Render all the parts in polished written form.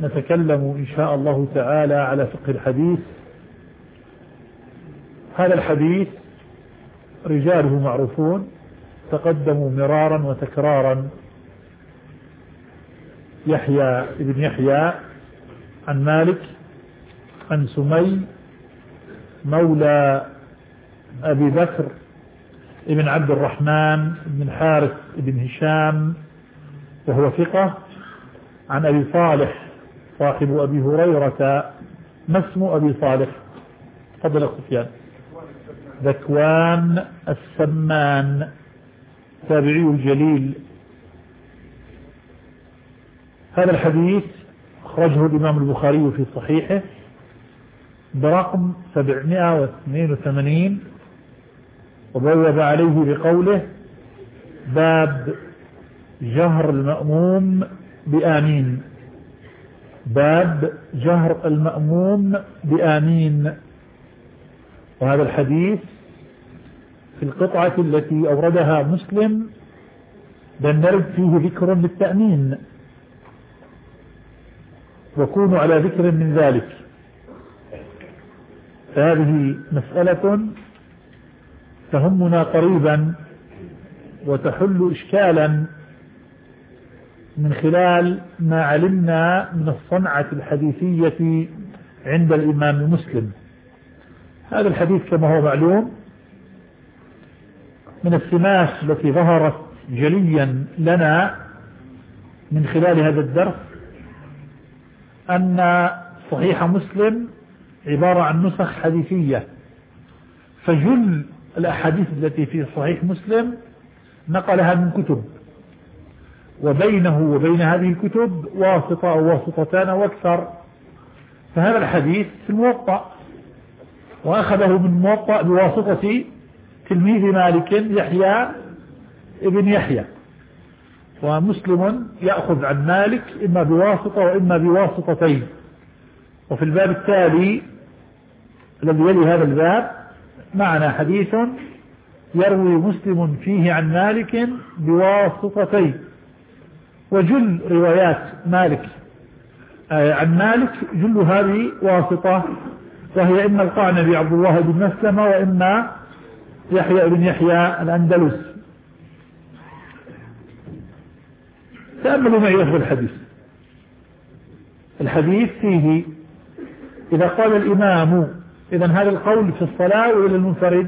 نتكلم إن شاء الله تعالى على فقه الحديث. هذا الحديث رجاله معروفون تقدموا مرارا وتكرارا: يحيى بن يحيى عن مالك عن سمي مولى أبي بكر ابن عبد الرحمن بن حارث بن هشام وهو ثقة، عن أبي صالح صاحب أبي هريرة. ما اسم أبي صالح؟ تفضل سفيان. ذكوان السمان، تابعي الجليل. هذا الحديث أخرجه الإمام البخاري في صحيحه برقم 782، وبوب عليه بقوله: باب جهر المأموم بآمين. باب جهر المأموم بآمين. وهذا الحديث في القطعة التي أوردها مسلم لم يرد فيه ذكر للتأمين، وكونوا على ذكر من ذلك. فهذه مسألة تهمنا قريبا وتحل إشكالا من خلال ما علمنا من الصنعة الحديثية عند الإمام مسلم. هذا الحديث كما هو معلوم من السمات التي ظهرت جليا لنا من خلال هذا الدرس أن صحيح مسلم عبارة عن نسخ حديثية، فجل الأحاديث التي في صحيح مسلم نقلها من كتب، وبينه وبين هذه الكتب واسطة أو واسطتان أو أكثر. فهذا الحديث في الموطأ، وأخذه من الموطأ بواسطة تلميذ مالك يحيى ابن يحيى، ومسلم يأخذ عن مالك إما بواسطة وإما بواسطتين. وفي الباب التالي الذي يلي هذا الباب معنا حديث يروي مسلم فيه عن مالك بواسطتين. وجل روايات مالك عن مالك جلها بواسطة، وهي إما القعنبي عبد الله بن مسلمة وإما يحيى بن يحيى الأندلس. تأملوا معي في الحديث. الحديث فيه إذا قال الإمام، إذن هذا القول في الصلاة وإلى المنفرد؟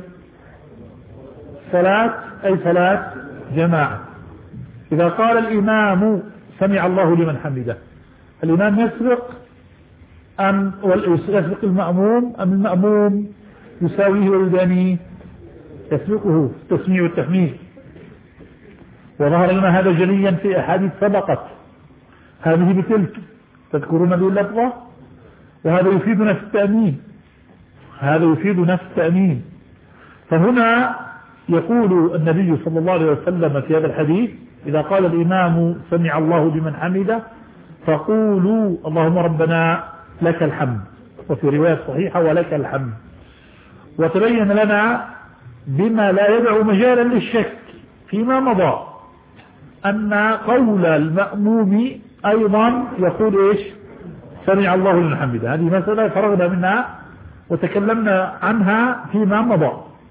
صلاة أي صلاة جماعة. إذا قال الإمام سمع الله لمن حمده، الإمام يسبق أم يسبق المأموم أم المأموم يساويه ويدانيه؟ يسبقه في التسميع والتحميد. وظهر لنا هذا جليا في أحاديث سبقت هذه بتلك، تذكرون هذه اللفظة؟ وهذا يفيدنا في التأمين، هذا يفيدنا في التأمين. فهنا يقول النبي صلى الله عليه وسلم في هذا الحديث: إذا قال الإمام سمع الله لمن حمده فقولوا اللهم ربنا لك الحمد، وفي رواية صحيحة ولك الحمد. وتبين لنا بما لا يدع مجالا للشك فيما مضى أن قول المأموم أيضا يقول إيش؟ سمع الله لمن حمده. هذه مسألة فرغنا منها وتكلمنا عنها فيما مضى.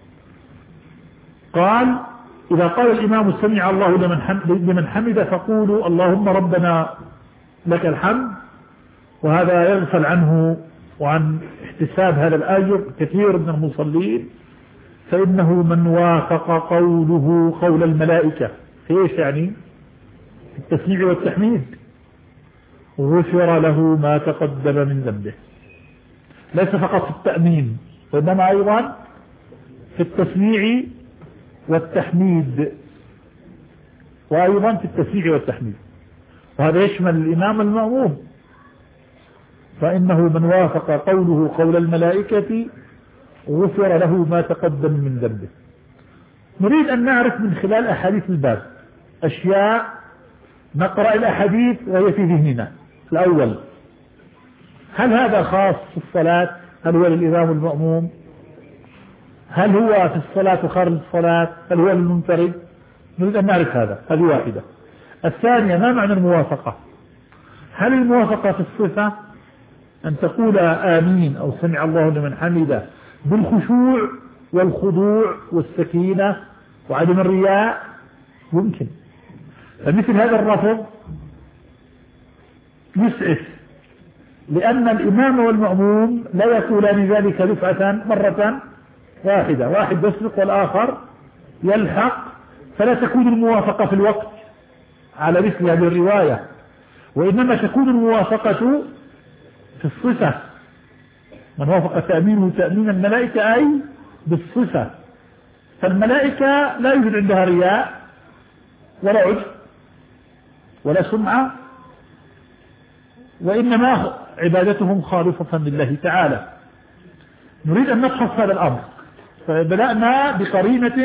قال: إذا قال الإمام سمع الله لمن حمده فقولوا اللهم ربنا لك الحمد. وهذا يغفل عنه وعن احتساب هذا الآجر كثير من المصلين، فإنه من وافق قوله قول الملائكة في إيش يعني؟ في التسميع والتحميد غفر له ما تقدم من ذنبه. ليس فقط في التأمين وإنما أيضا في التسميع والتحميد، وأيضا في التسميع والتحميد. وهذا يشمل الإمام المأموم، فإنه من وافق قوله قول الملائكة غفر له ما تقدم من ذنبه. نريد أن نعرف من خلال أحاديث الباب أشياء، نقرأ الأحاديث وهي في ذهننا. الأول: هل هذا خاص في الصلاة؟ هل هو للإمام المأموم؟ هل هو في الصلاة وخارج الصلاة؟ هل هو للمنفرد؟ نريد أن نعرف هذا. هذه واحدة. الثانية: ما معنى الموافقة؟ هل الموافقة في الصفة أن تقول آمين أو سمع الله لمن حمده بالخشوع والخضوع والسكينة وعدم الرياء؟ يمكن. فمثل هذا الرفض يسعف، لأن الإمام والمأموم لا يقولان ذلك دفعة مرة واحدة، واحد يسبق والآخر يلحق، فلا تكون الموافقة في الوقت على مثل هذه الرواية، وإنما تكون الموافقة في الصفة. من وافق تأمينه تأمين الملائكة أي بالصفة، فالملائكة لا يوجد عندها رياء ولا عجب ولا سمعة، وإنما عبادتهم خالصة لله تعالى. نريد أن نبحث هذا الأمر، فبدأنا بقرينة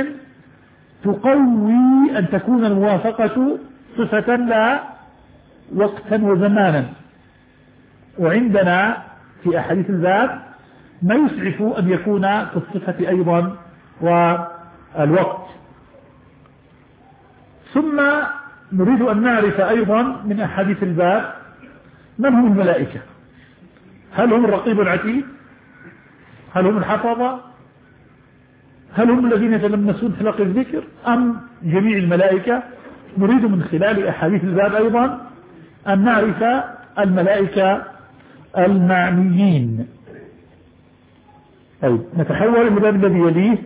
تقوي أن تكون الموافقة صفة لا وقتا وزمانا، وعندنا في أحاديث الباب ما يسعف أن يكون في الصفة أيضا والوقت. ثم نريد أن نعرف أيضا من أحاديث الباب من هم الملائكة. هل هم الرقيب العتيد؟ هل هم الحفظة؟ هل هم الذين يتلمسون حلق الذكر أم جميع الملائكة؟ نريد من خلال أحاديث الباب أيضا أن نعرف الملائكة المعنيين. طيب نتحول إلى الباب الذي يليه.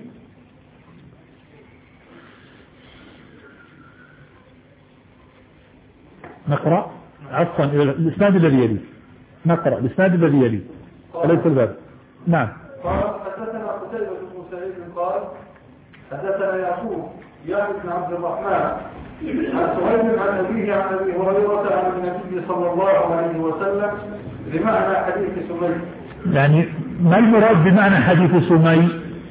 نقرأ عفوا الإسناد الذي يليه، نقرأ الإسناد الذي يليه وليس الباب. نعم. قال حدثنا قتيبة بن سعيد قال حدثنا يعقوب يعني بن عبد الرحمن عن سهيل عن أبيه عن أبي هريرة عن النبي صلى الله عليه وسلم بمعنى حديث سمي. يعني ما المراد بمعنى حديث سمي؟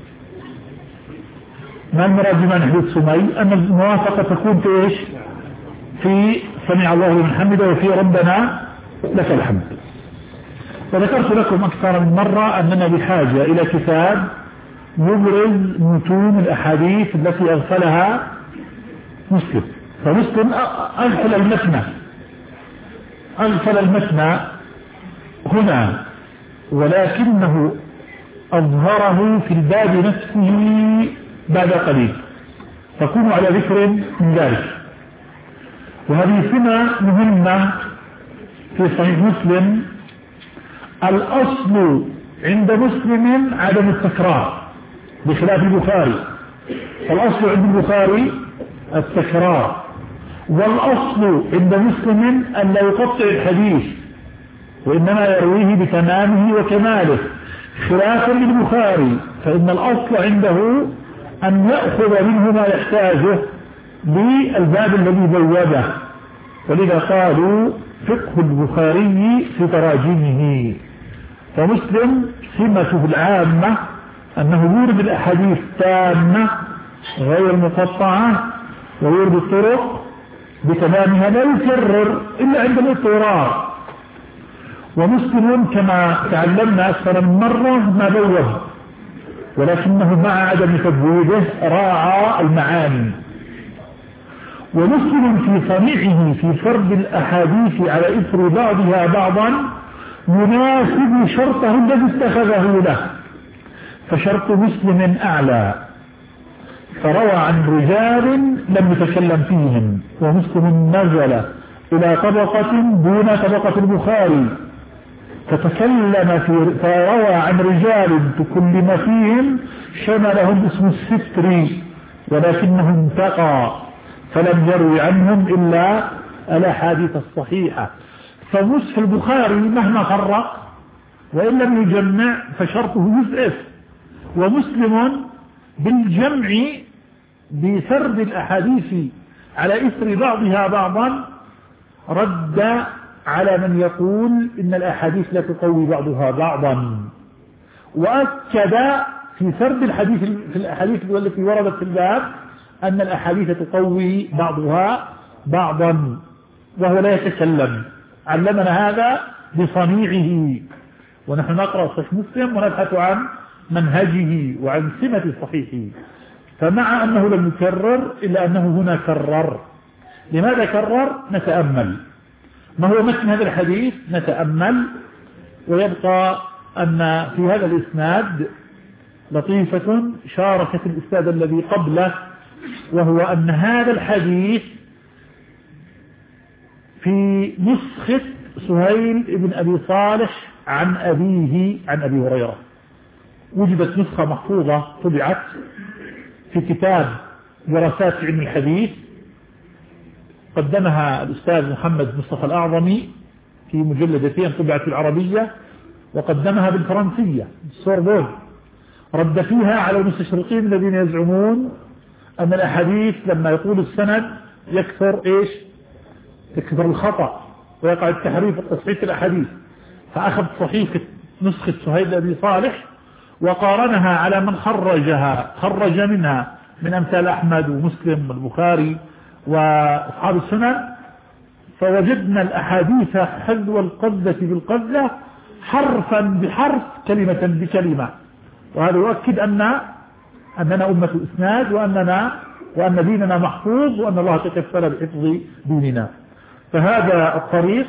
ما المراد بمعنى حديث سمي؟ أن الموافقة تكون في إيش؟ في سمع الله لمن حمده وفي ربنا لك الحمد. وذكرت لكم أكثر من مرة أننا بحاجة إلى كتاب يبرز متون الأحاديث التي أغفلها مسلم. فمسلم أغفل المتن هنا، ولكنه أظهره في الباب نفسه بعد قليل، فكونوا على ذكر من ذلك. وهذه سنة مهمة في صحيح مسلم. الأصل عند مسلم عدم التكرار بخلاف البخاري، فالأصل عند البخاري التكرار، والأصل عند مسلم أن لا يقطع الحديث وإنما يرويه بتمامه وكماله، خلافا للبخاري فإن الأصل عنده أن يأخذ منه ما يحتاجه للباب الذي بوابه، ولذا قالوا فقه البخاري في تراجمه. فمسلم سمته العامة أنه يورد الأحاديث تامة غير مقطعة، ويورد الطرق بتمامها لا يكرر إلا عند الاضطرار. ومسلم كما تعلمنا أكثر من مرة ما بوب، ولكنه مع عدم تبويبه راعى المعاني. ومسلم في صنيعه في فرد الأحاديث على إثر بعضها بعضا يناسب شرطه الذي اتخذه له، فشرط مسلم أعلى، فروى عن رجال لم يتكلم فيهم، ومسلم نزل إلى طبقة دون طبقة البخاري فروى عن رجال تكلم فيهم شملهم اسم الستر، ولكنه انتقى فلم يروي عنهم إلا الأحاديث الصحيحة. فمسلم البخاري مهما فرق وإن لم يجمع فشرطه يزئف، ومسلم بالجمع بسرد الأحاديث على إثر بعضها بعضا رد على من يقول إن الأحاديث لا تقوي بعضها بعضا، وأكد في سرد الحديث في الأحاديث التي وردت في الباب أن الأحاديث تقوي بعضها بعضا، وهو لا يتكلم. علمنا هذا بصنيعه، ونحن نقرأ صحيح مسلم ونبحث عن منهجه وعن سمة صحيحه. فمع أنه لم يكرر إلا أنه هنا كرر. لماذا كرر؟ نتأمل. ما هو متن هذا الحديث نتأمل، ويبقى أن في هذا الإسناد لطيفة شاركت الإسناد الذي قبله، وهو أن هذا الحديث في نسخة سهيل بن أبي صالح عن أبيه عن أبي هريرة. وجدت نسخة محفوظة طبعت في كتاب دراسات علم الحديث، قدمها الأستاذ محمد مصطفى الأعظمي في مجلدتين طبعت بالعربية، وقدمها بالفرنسية السوربون، رد فيها على المستشرقين الذين يزعمون أن الأحاديث لما يقول السند يكثر يكثر الخطأ ويقع التحريف والتصحيح في الأحاديث. فأخذ صحيفة نسخة سهيل بن أبي صالح وقارنها على من خرج منها من أمثال أحمد ومسلم والبخاري وأصحاب السنن، فوجدنا الأحاديث حذو القذة بالقذة، حرفا بحرف، كلمة بكلمة. وهذا يؤكد أننا أمة إسناد، وأن ديننا محفوظ، وأن الله تكفل بحفظ ديننا. فهذا الطريق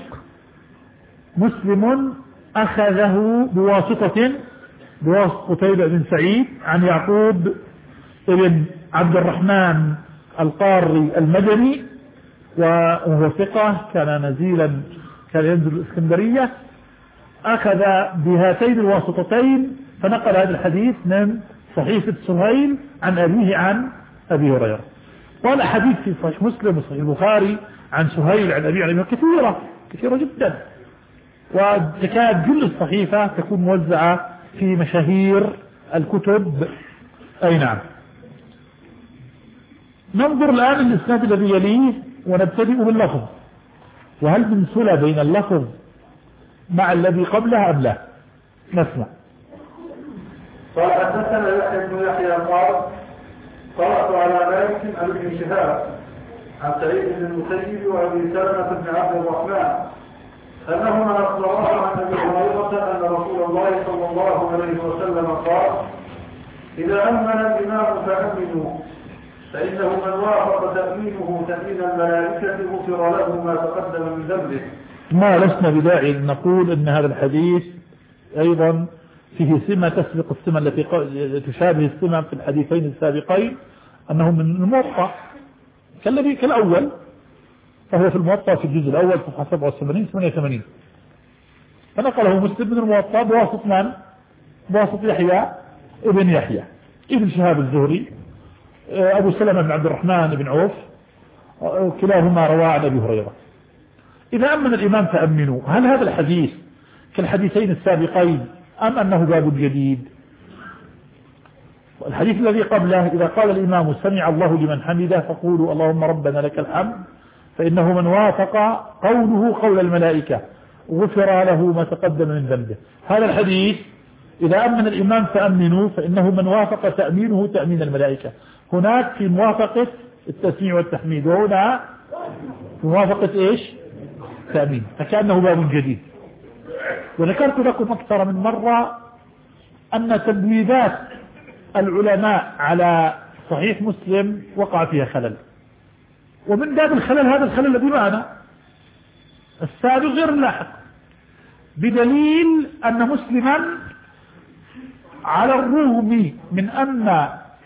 مسلم أخذه بواسطة قتيبة بن سعيد عن يعقوب بن عبد الرحمن القاري المدني، وهو ثقة كان نزيلا، كان ينزل الإسكندرية. أخذ بهاتين الواسطتين فنقل هذا الحديث من صحيفة سهيل عن أبيه عن أبي هريرة. والأحاديث في صحيح مسلم وصحيح البخاري عن سهيل عن أبيه عن أبيه كثيرة جدا، وتكاد كل الصحيفة تكون موزعة في مشاهير الكتب. أي نعم. ننظر الآن الإسناد الذي يليه ونبتدئ باللفظ، وهل من صلة بين اللفظ مع الذي قبله أم لا؟ نسمع. قال حدثنا يحيى بن يحيى قال قرأت على مالك عن ابن شهاب عن سعيد بن المسيب وابي سلمة بن عبد الرحمن انهما اخبراه عن ابي هريرة ان رسول الله صلى الله عليه وسلم قال: اذا امن الامام فامنوا، فانه من وافق تامينه تامين الملائكة غفر له ما تقدم من ذنبه. ما لسنا بداعي نقول ان هذا الحديث ايضا فيه سمة تسبق السمة التي تشابه السمة في الحديثين السابقين، أنه من الموطأ كالأول، فهو في الموطأ في الجزء الأول صفحة 87-88، فنقله مسلم من الموطأ بواسط من؟ بواسط يحيى ابن يحيى ابن شهاب الزهري، أبو سلمة بن عبد الرحمن بن عوف، كلاهما رواه عن أبي هريرة. إذا أمن الإمام فأمنوا، هل هذا الحديث كالحديثين السابقين أم أنه باب جديد؟ الحديث الذي قبله: إذا قال الإمام سمع الله لمن حمده فقولوا اللهم ربنا لك الحمد، فإنه من وافق قوله قول الملائكة غفر له ما تقدم من ذنبه. هذا الحديث إذا أمن الإمام فأمنوا، فإنه من وافق تأمينه تأمين الملائكة. هناك في موافقة التسميع والتحميد، وهنا في موافقة تأمين، فكأنه باب جديد. وذكرت لكم أكثر من مرة أن تبويبات العلماء على صحيح مسلم وقع فيها خلل، ومن باب الخلل هذا الخلل الذي معنا السابق غير اللاحق، بدليل أن مسلما على الرغم من أن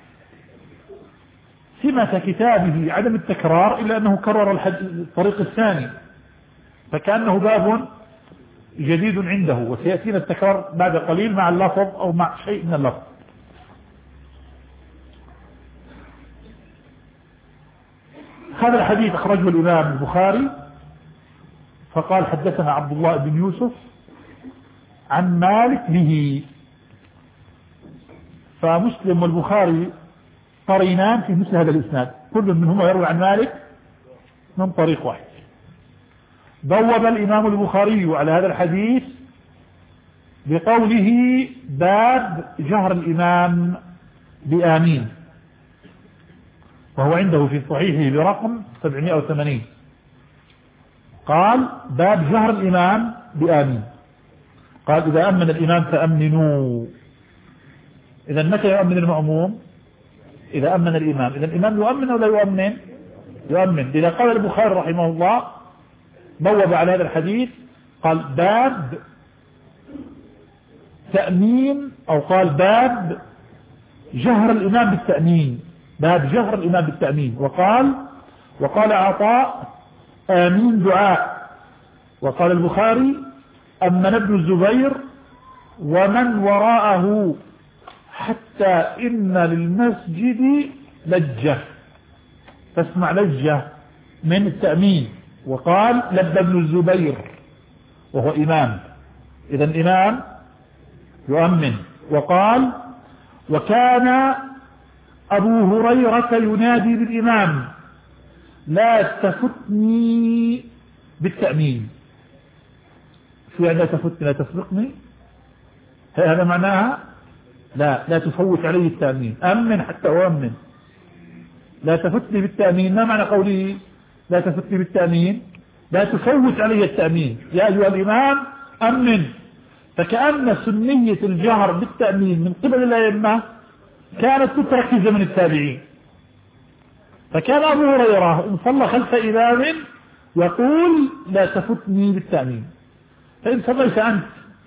سمة كتابه عدم التكرار إلا أنه كرر الطريق الثاني، فكأنه باب جديد عنده، وسيأتينا التكرار بعد قليل مع اللفظ أو مع شيء من اللفظ. هذا الحديث أخرجه الإمام البخاري فقال: حدثنا عبد الله بن يوسف عن مالك به. فمسلم والبخاري قرينان في مثل هذا الإسناد، كل منهما يروي عن مالك من طريق واحد. بوب الإمام البخاري على هذا الحديث بقوله: باب جهر الإمام بآمين، وهو عنده في صحيحه برقم 780. قال: باب جهر الإمام بآمين. قال: إذا أمن الإمام فأمنوا. إذا متى يؤمن المأموم؟ إذا أمن الإمام. إذا الإمام يؤمن أو لا يؤمن؟ يؤمن. إذا قال البخاري رحمه الله: بوب على هذا الحديث قال باب تأمين، أو قال باب جهر الإمام بالتأمين، باب جهر الإمام بالتأمين. وقال عطاء آمين دعاء. وقال البخاري أمن ابن الزبير ومن وراءه حتى إن للمسجد لجة، تسمع لجة من التأمين. وقال لبى ابن الزبير وهو إمام، إذا الإمام يؤمن. وقال وكان أبو هريرة ينادي بالإمام لا تفتني بالتأمين. شو يعني لا تفتني؟ لا تسبقني، هذا معناها لا تفوت علي التأمين، أمن حتى أؤمن. لا تفتني بالتأمين، ما معنى قوله لا تفتني بالتأمين؟ لا تفوت علي التأمين، يا أيها الإمام أمن. فكأن سنية الجهر بالتأمين من قبل الأئمة كانت تترك في زمن التابعين. فكان أبو هريرة إن صلى خلف إمام يقول لا تفتني بالتأمين. فإن صليت أنت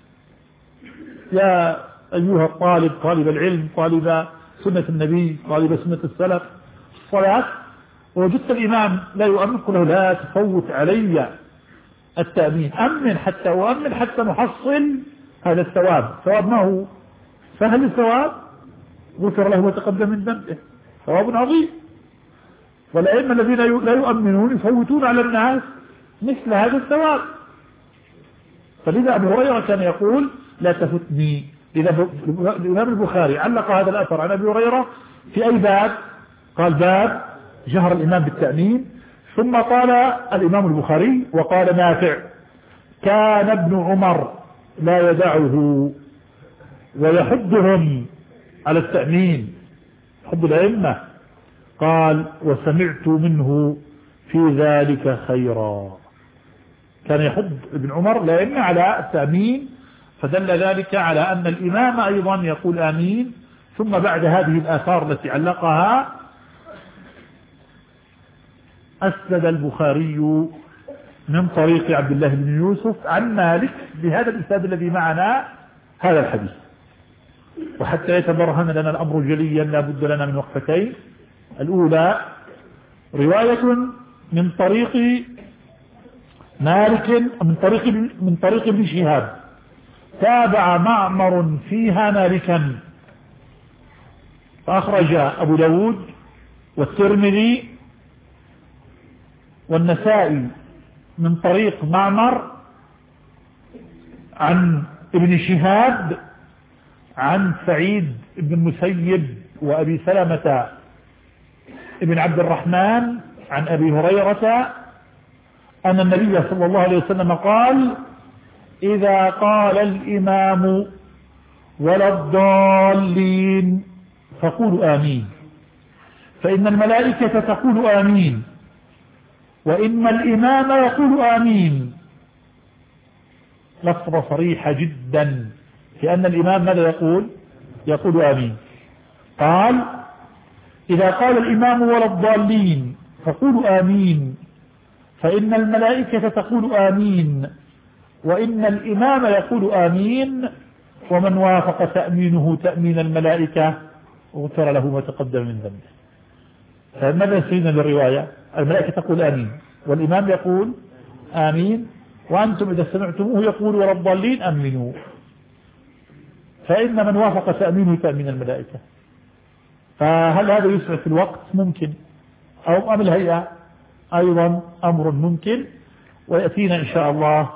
يا أيها الطالب، طالب العلم، طالب سنة النبي، طالب سنة السلف، الصلاة، ووجدت الإمام لا يؤمن، قل له لا تفوت علي التأمين، أمن حتى أؤمن حتى نحصل هذا الثواب. ثواب ما هو سهل، الثواب غفر له ما تقدم من ذنبه، ثواب عظيم. والأئمة الذين لا يؤمنون يفوتون على الناس مثل هذا الثواب. فلذا أبو هريرة كان يقول لا تفتني. الإمام البخاري علق هذا الأثر عن أبي هريرة في أي باب؟ قال باب جهر الإمام بالتأمين. ثم قال الإمام البخاري وقال نافع كان ابن عمر لا يدعه ويحضهم على التأمين، حب الأئمة. قال وسمعت منه في ذلك خيرا، كان يحض ابن عمر الأئمة على التأمين، فدل ذلك على أن الإمام أيضا يقول آمين. ثم بعد هذه الآثار التي علقها أسند البخاري من طريق عبد الله بن يوسف عن مالك بهذا الإسناد الذي معنا هذا الحديث. وحتى يتبرهن لنا الأمر جليا لا بد لنا من وقفتين. الأولى رواية من طريق مالك من طريق ابن شهاب تابع معمر فيها مالكا، فأخرج أبو داود والترمذي والنسائي من طريق معمر عن ابن شهاب عن سعيد بن المسيب وأبي سلمة ابن عبد الرحمن عن أبي هريرة أن النبي صلى الله عليه وسلم قال إذا قال الإمام ولا الضالين فقولوا آمين، فإن الملائكة تقول آمين، وإن الإمام يقول آمين. لفظة صريحة جدا في أن الإمام ماذا يقول آمين. قال إذا قال الإمام ولا الضالين فقولوا آمين، فإن الملائكة تقول آمين، وإن الإمام يقول آمين، ومن وافق تأمينه تأمين الملائكة غفر له ما تقدم من ذنبه. فماذا يسيرنا للرواية؟ الملائكة تقول آمين والإمام يقول آمين، وأنتم إذا سمعتموه يقول ولا الضالين أمنوا، فإن من وافق تأمينه تأمين الملائكة. فهل هذا يسرع في الوقت؟ ممكن، أو أم الهيئة أيضا أمر ممكن، ويأتينا إن شاء الله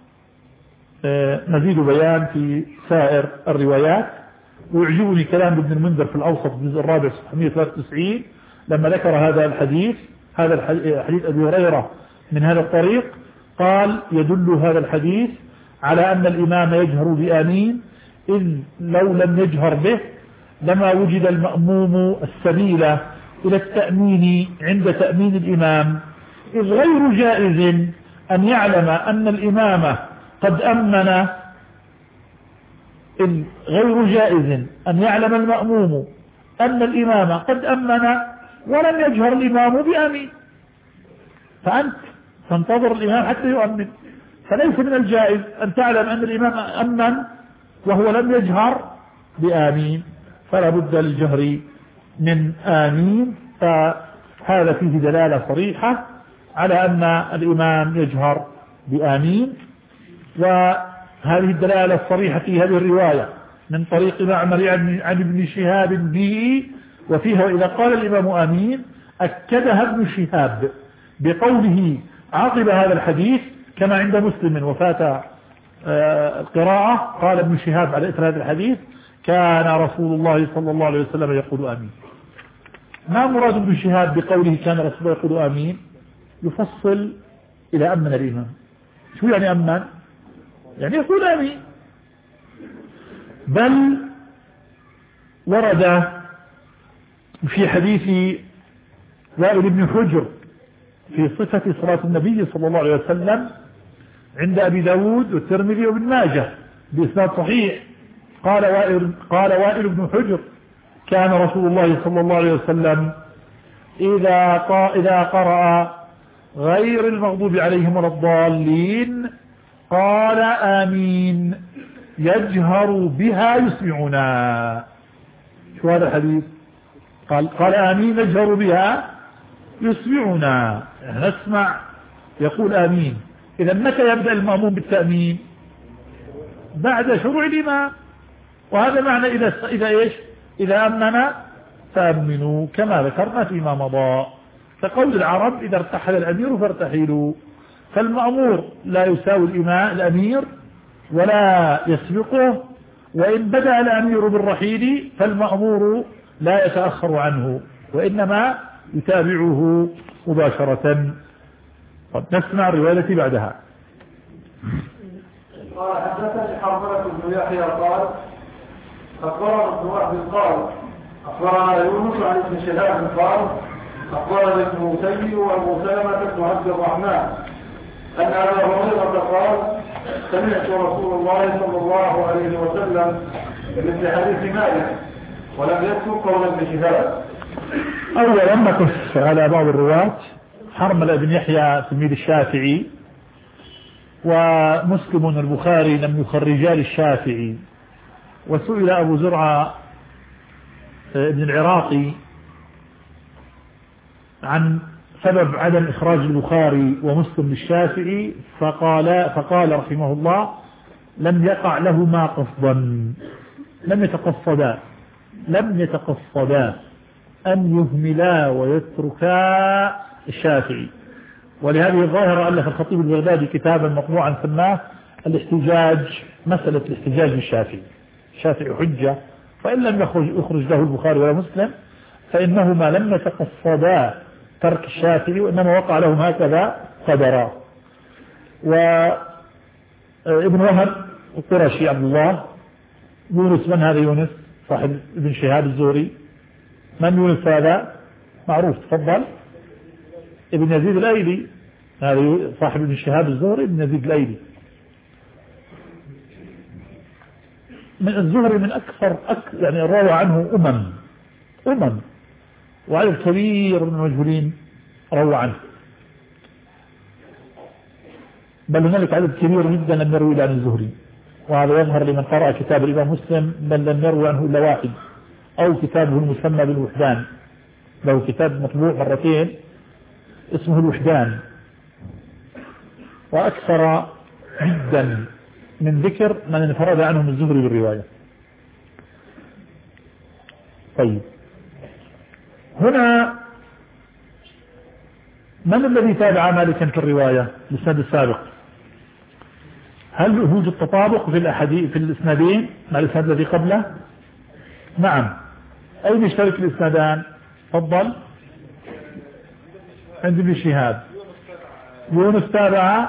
مزيد بيان في سائر الروايات. ويعجبني كلام ابن المنذر في الأوسط الجزء الرابع 693 لما ذكر هذا الحديث حديث أبي هريرة من هذا الطريق، قال يدل هذا الحديث على أن الإمام يجهر بآمين، إذ لو لم يجهر به لما وجد المأموم السبيل إلى التأمين عند تأمين الإمام، إذ غير جائز أن يعلم أن الإمام قد أمن، إذ غير جائز أن يعلم المأموم أن الإمام قد أمن ولم يجهر الإمام بآمين. فأنت تنتظر الإمام حتى يؤمن. فليس من الجائز أن تعلم أن الإمام أمن وهو لم يجهر بآمين، فلا بد للجهر من آمين. فهذا فيه دلالة صريحة على أن الإمام يجهر بآمين. وهذه الدلالة الصريحة في هذه الرواية من طريق معمر عن ابن شهاب به، وفيها إذا قال الإمام آمين أكدها ابن شهاب بقوله عقب هذا الحديث كما عند مسلم وفات القراءة، قال ابن شهاب على إثر هذا الحديث كان رسول الله صلى الله عليه وسلم يقول آمين. ما مراد ابن شهاب بقوله كان رسول الله يقول آمين؟ يفصل إلى أمن الإمام. شو يعني أمن؟ يعني يقول آمين. بل ورد في حديث وائل بن حجر في صفة صلاة النبي صلى الله عليه وسلم عند أبي داود والترمذي وابن ماجه بإسناد صحيح، قال وائل بن حجر كان رسول الله صلى الله عليه وسلم إذا قرأ غير المغضوب عليهم ولا الضالين قال آمين يجهر بها يسمعنا. شو هذا الحديث؟ قال آمين يجهر بها يسمعنا، نسمع يقول آمين. إذا متى يبدأ المأموم بالتأمين؟ بعد شروع الإمام. وهذا معنى إذا أمن فأمنوا كما ذكرنا فيما مضى. فقول العرب إذا ارتحل الأمير فارتحلوا، فالمأمور لا يساوي الأمير ولا يسبقه، وإن بدأ الأمير بالرحيل فالمأمور لا يتأخر عنه وإنما يتابعه مباشرة. قد نسمع الرواية بعدها. قال حدثني حرملة بن يحيى قال أخبرنا ابن وهب قال أخبرنا يونس عن ابن شهاب قال أخبرنا ابن مسيب وأبو سلمة بن عبد الرحمن أن أبا هريرة قال سمعت رسول الله صلى الله عليه وسلم مثل حديث مالك ولم يذكر قول ابن شهاب. أولا نقف على بعض الرواة. حرملة بن يحيى تلميذ الشافعي، ومسلم والبخاري لم يخرجا للشافعي. وسئل أبو زرعة ابن العراقي عن سبب عدم إخراج البخاري ومسلم للشافعي فقال رحمه الله لم يقع لهما قصدا، لم يتقصدا أن يهملا ويتركا الشافعي. ولهذه الظاهرة ألف الخطيب البغدادي كتابا مطبوعا سماه الاحتجاج، مسألة الاحتجاج بالشافعي. الشافعي حجة، فإن لم يخرج له البخاري ولا مسلم فإنهما لم يتقصدا ترك الشافعي، وإنما وقع لهم هكذا قدرا. وابن وهب القرشي عبد الله، يونس من هذا يونس؟ صاحب ابن شهاب الزهري. من يونس هذا؟ معروف، تفضل. ابن يزيد الأيلي، هذا صاحب ابن شهاب الزهري ابن يزيد الأيلي. من الزهري من أكثر يعني روى عنه أمم وعدد كبير من المجهولين روى عنه، بل هنالك عدد كبير جدا لم يروي عن الزهري. وهذا يظهر لمن قرأ كتاب الإمام مسلم بل لم يروي عنه إلا واحد، أو كتابه المسمى بالوحدان، له كتاب مطبوع مرتين اسمه الوحدان، وأكثر جدا من ذكر من انفرد عنهم الزهري بالرواية. طيب، هنا من الذي تابع مالكا في الرواية الإسناد السابق؟ هل يوجد تطابق في الأحاديث في الإسنادين مع الإسناد الذي قبله؟ نعم. أين يشترك الإسنادان؟ تفضل. عند ابن شهاب. يونس تابع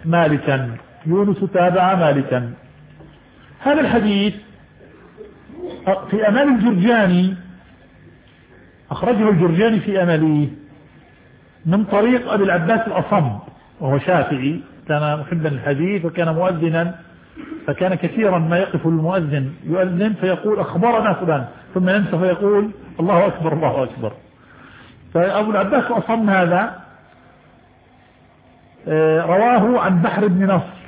مالكا. هذا الحديث في أمال الجرجاني، أخرجه الجرجاني في أماليه من طريق أبي العباس الأصم، وهو شافعي، كان محبا للحديث وكان مؤذنا، فكان كثيرا ما يقف المؤذن يؤذن فيقول أخبرنا فلان، ثم ينسى فيقول الله أكبر الله أكبر. فأبو العباس الأصم هذا رواه عن بحر بن نصر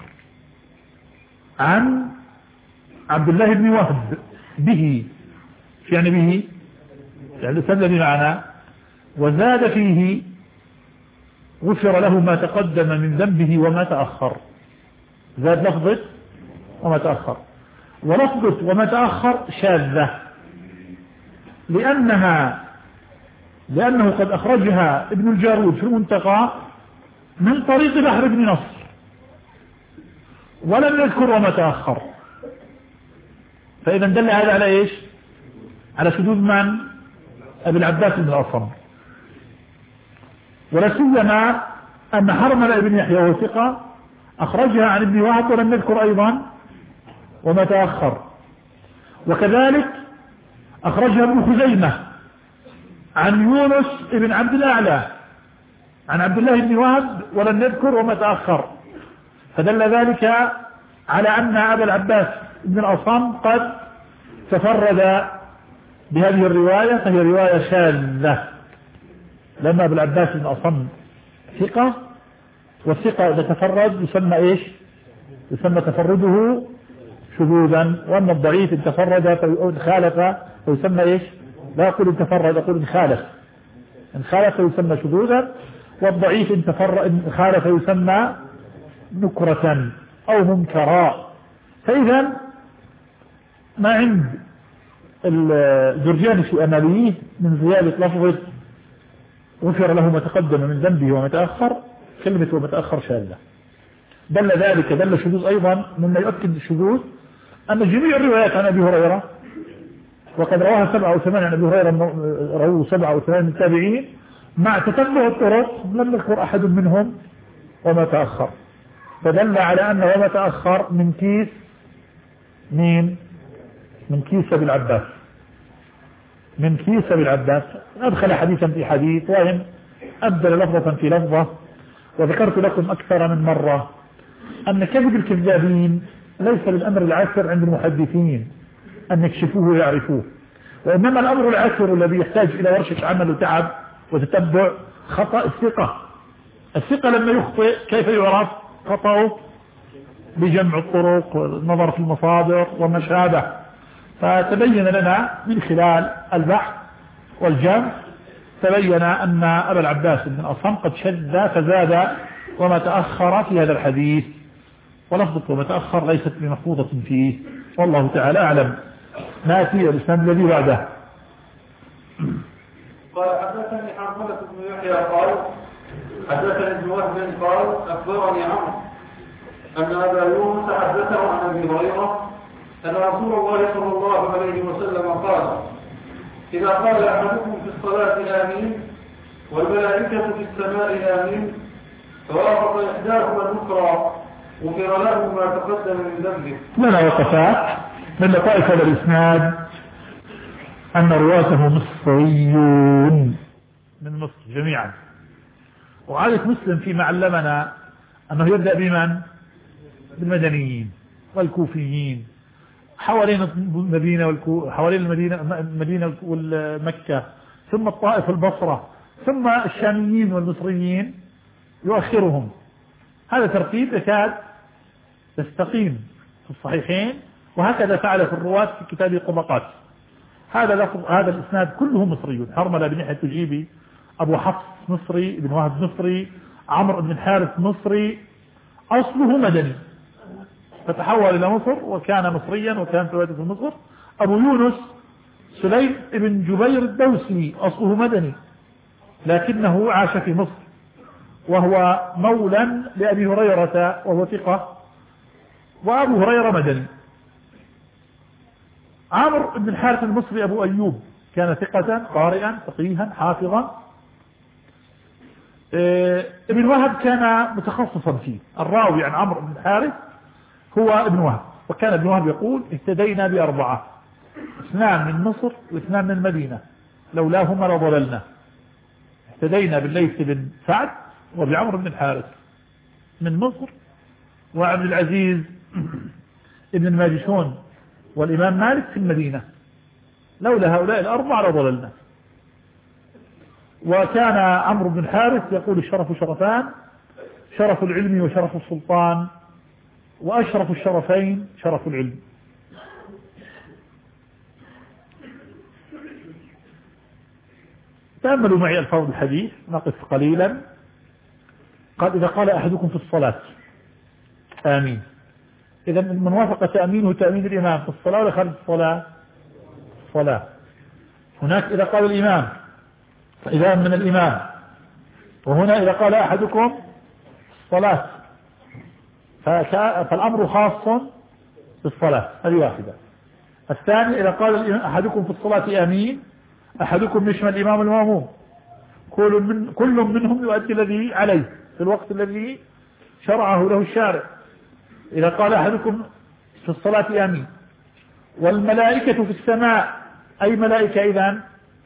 عن عبد الله بن وهب به، يعني به يعني الذي معنا، وزاد فيه غفر له ما تقدم من ذنبه وما تأخر. زاد لفظة وما تأخر، ولفظة وما تأخر شاذة لأنه قد أخرجها ابن الجارود في المنتقى من طريق بحر بن نصر ولم يذكر وما تأخر، فإذا دل هذا على إيش؟ على شذوذ من؟ أبي العباس بن الأصم. ولا سيما أن حرملة بن يحيى وهو ثقة أخرجها عن ابن وهب ولم يذكر أيضا وما تأخر. وكذلك أخرجها ابن خزيمة عن يونس بن عبد الأعلى عن عبد الله بن وهب ولم يذكر وما تأخر، فدل ذلك على أن أبا العباس بن الأصم قد تفرد بهذه الرواية، فهي رواية شاذة، لما أبا العباس بن الأصم ثقة، والثقة إذا تفرد يسمى إيش؟ يسمى تفرده شذوذا، وأما الضعيف إن تفرد أو خالف فيسمى إيش؟ لا أقول إن تفرد، أقول إن خالف. إن خالف يسمى شذوذا، والضعيف إن خالف يسمى نكرة أو منكرا. فإذا ما عند الجرجاني في أماليه من زيادة لفظة غفر له ما تقدم من ذنبه وما تأخر، كلمة وما تأخر شاذة. دل الشذوذ أيضا مما يؤكد الشذوذ أن جميع الروايات عن أبي هريرة، وقد رواها 7 أو 8 عن أبي هريرة، رواه 7 أو 8 من التابعين، مع تتبع الطرق لم يذكر أحد منهم وما تأخر، فدل على أن وما تأخر من كيس من كيس أبي العباس، من كيس أبي العباس، أدخل حديثا في حديث وإن أبدل لفظة في لفظة. وذكرت لكم أكثر من مرة أن كذب الكذابين ليس بالأمر العسر عند المحدثين أن يكشفوه ويعرفوه، وإنما الأمر العسر الذي يحتاج إلى ورشة عمل وتعب وتتبع خطأ الثقة لما يخطئ كيف يعرف خطأه؟ بجمع الطرق والنظر في المصادر وما شابه. فتبين لنا من خلال البحث والجمع تبين أن أبا العباس بن الأصم قد شذ فزاد وما تأخر في هذا الحديث، ولفظة وما تأخر ليست بمحفوظة فيه، والله تعالى أعلم. ناتي الإسلام الذي بعده. قال حدثني حرملة بن يحيى قال حدثني ابن وهب قال أخبرني عمرو أن أبا يونس حدثه عن أبي هريرة أن رسول الله صلى الله عليه وسلم قال إذا قال أحدكم في الصلاة آمين والملائكة في السماء آمين فوافق إحداهما الأخرى غفر له ما تقدم من ذنبه. لنا وقفات من لطائف هذا الإسناد أن رواته مصريون من مصر جميعا، وعادة مسلم فيما علمنا أنه يبدأ بمن؟ بالمدنيين والكوفيين حوالين المدينة والمكة، ثم الطائف والبصرة، ثم الشاميين والمصريين يؤخرهم. هذا ترتيب يكاد يستقيم في الصحيحين، وهكذا فعل في الرواة في كتاب الطبقات. هذا الإسناد كله مصريون. حرملة بن يحيى التجيبي أبو حفص مصري، ابن وهب مصري، عمرو بن الحارث مصري، أصله مدني فتحول إلى مصر وكان مصريا وكان تواجد في مصر. أبو يونس سليم بن جبير الدوسي أصله مدني لكنه عاش في مصر، وهو مولى لأبي هريرة وهو ثقة، وأبو هريرة مدني. عمرو بن الحارث المصري أبو أيوب كان ثقة قارئا فقيها حافظا. ابن وهب كان متخصصا فيه، الراوي عن عمرو بن الحارث هو ابن وهب، وكان ابن وهب يقول اهتدينا ب4، 2 من مصر و2 من المدينة، لولاهما لضللنا. اهتدينا بالليث بن سعد وبعمرو بن الحارث من مصر، وعبد العزيز ابن الماجشون والإمام مالك في المدينة، لولا هؤلاء ال4 لضللنا. وكان عمرو بن الحارث يقول الشرف شرفان، شرف العلم وشرف السلطان، وأشرف الشرفين شرف العلم. تأملوا معي الفاظ الحديث، نقف قليلا. قال إذا قال أحدكم في الصلاة آمين، إذا من وافق تأمينه تأمين الإمام في الصلاة ولا خارج الصلاة؟ الصلاة. هناك إذا قال الإمام فإذا من الإمام، وهنا إذا قال أحدكم في الصلاة فالأمر خاص بالصلاة. هذه واحدة. الثاني إذا قال أحدكم في الصلاة آمين، أحدكم يشمل الإمام والمأموم، كل منهم يؤدي الذي عليه في الوقت الذي شرعه له الشارع. إذا قال أحدكم في الصلاة آمين، والملائكة في السماء، أي ملائكة إذن؟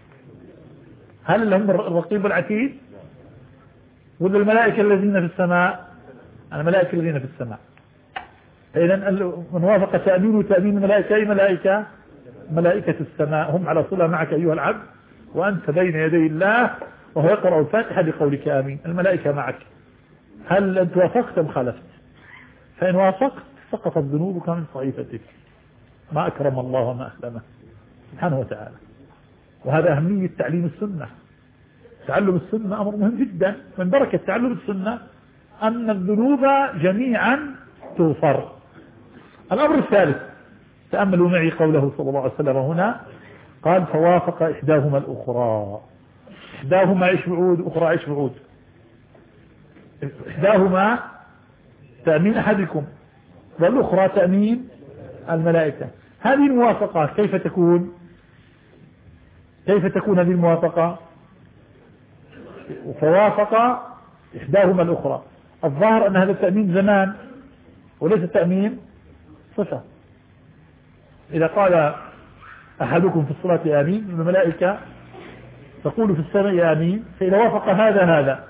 هل هم الرقيب والعتيد ولا الملائكة الذين في السماء؟ الملائكة الذين في السماء. إذن من وافق تأمين وتأمين الملائكة أي ملائكة؟ ملائكة السماء، هم على صلة معك أيها العبد وأنت بين يدي الله وهو يقرأ الفاتحة بقولك آمين، الملائكة معك. هل أنت وافقت أم خالفت؟ فإن وافقت سقطت ذنوبك من صحيفتك. ما أكرم الله وما أسلمه سبحانه وتعالى. وهذا أهمية تعليم السنة. تعلم السنة أمر مهم جدا. من بركة تعلم السنة أن الذنوب جميعا تغفر. الأمر الثالث، تأملوا معي قوله صلى الله عليه وسلم هنا، قال فوافق إحداهما الأخرى. إحداهما إيش بعود، أخرى إيش بعود. إحداهما تأمين أحدكم والأخرى تأمين الملائكة. هذه الموافقة كيف تكون؟ كيف تكون هذه الموافقة؟ فوافق إحداهما الأخرى. الظاهر أن هذا التأمين زمان وليس تأمين صفة. إذا قال أحدكم في الصلاة آمين، الملائكة تقول في السماء آمين، فإذا وافق هذا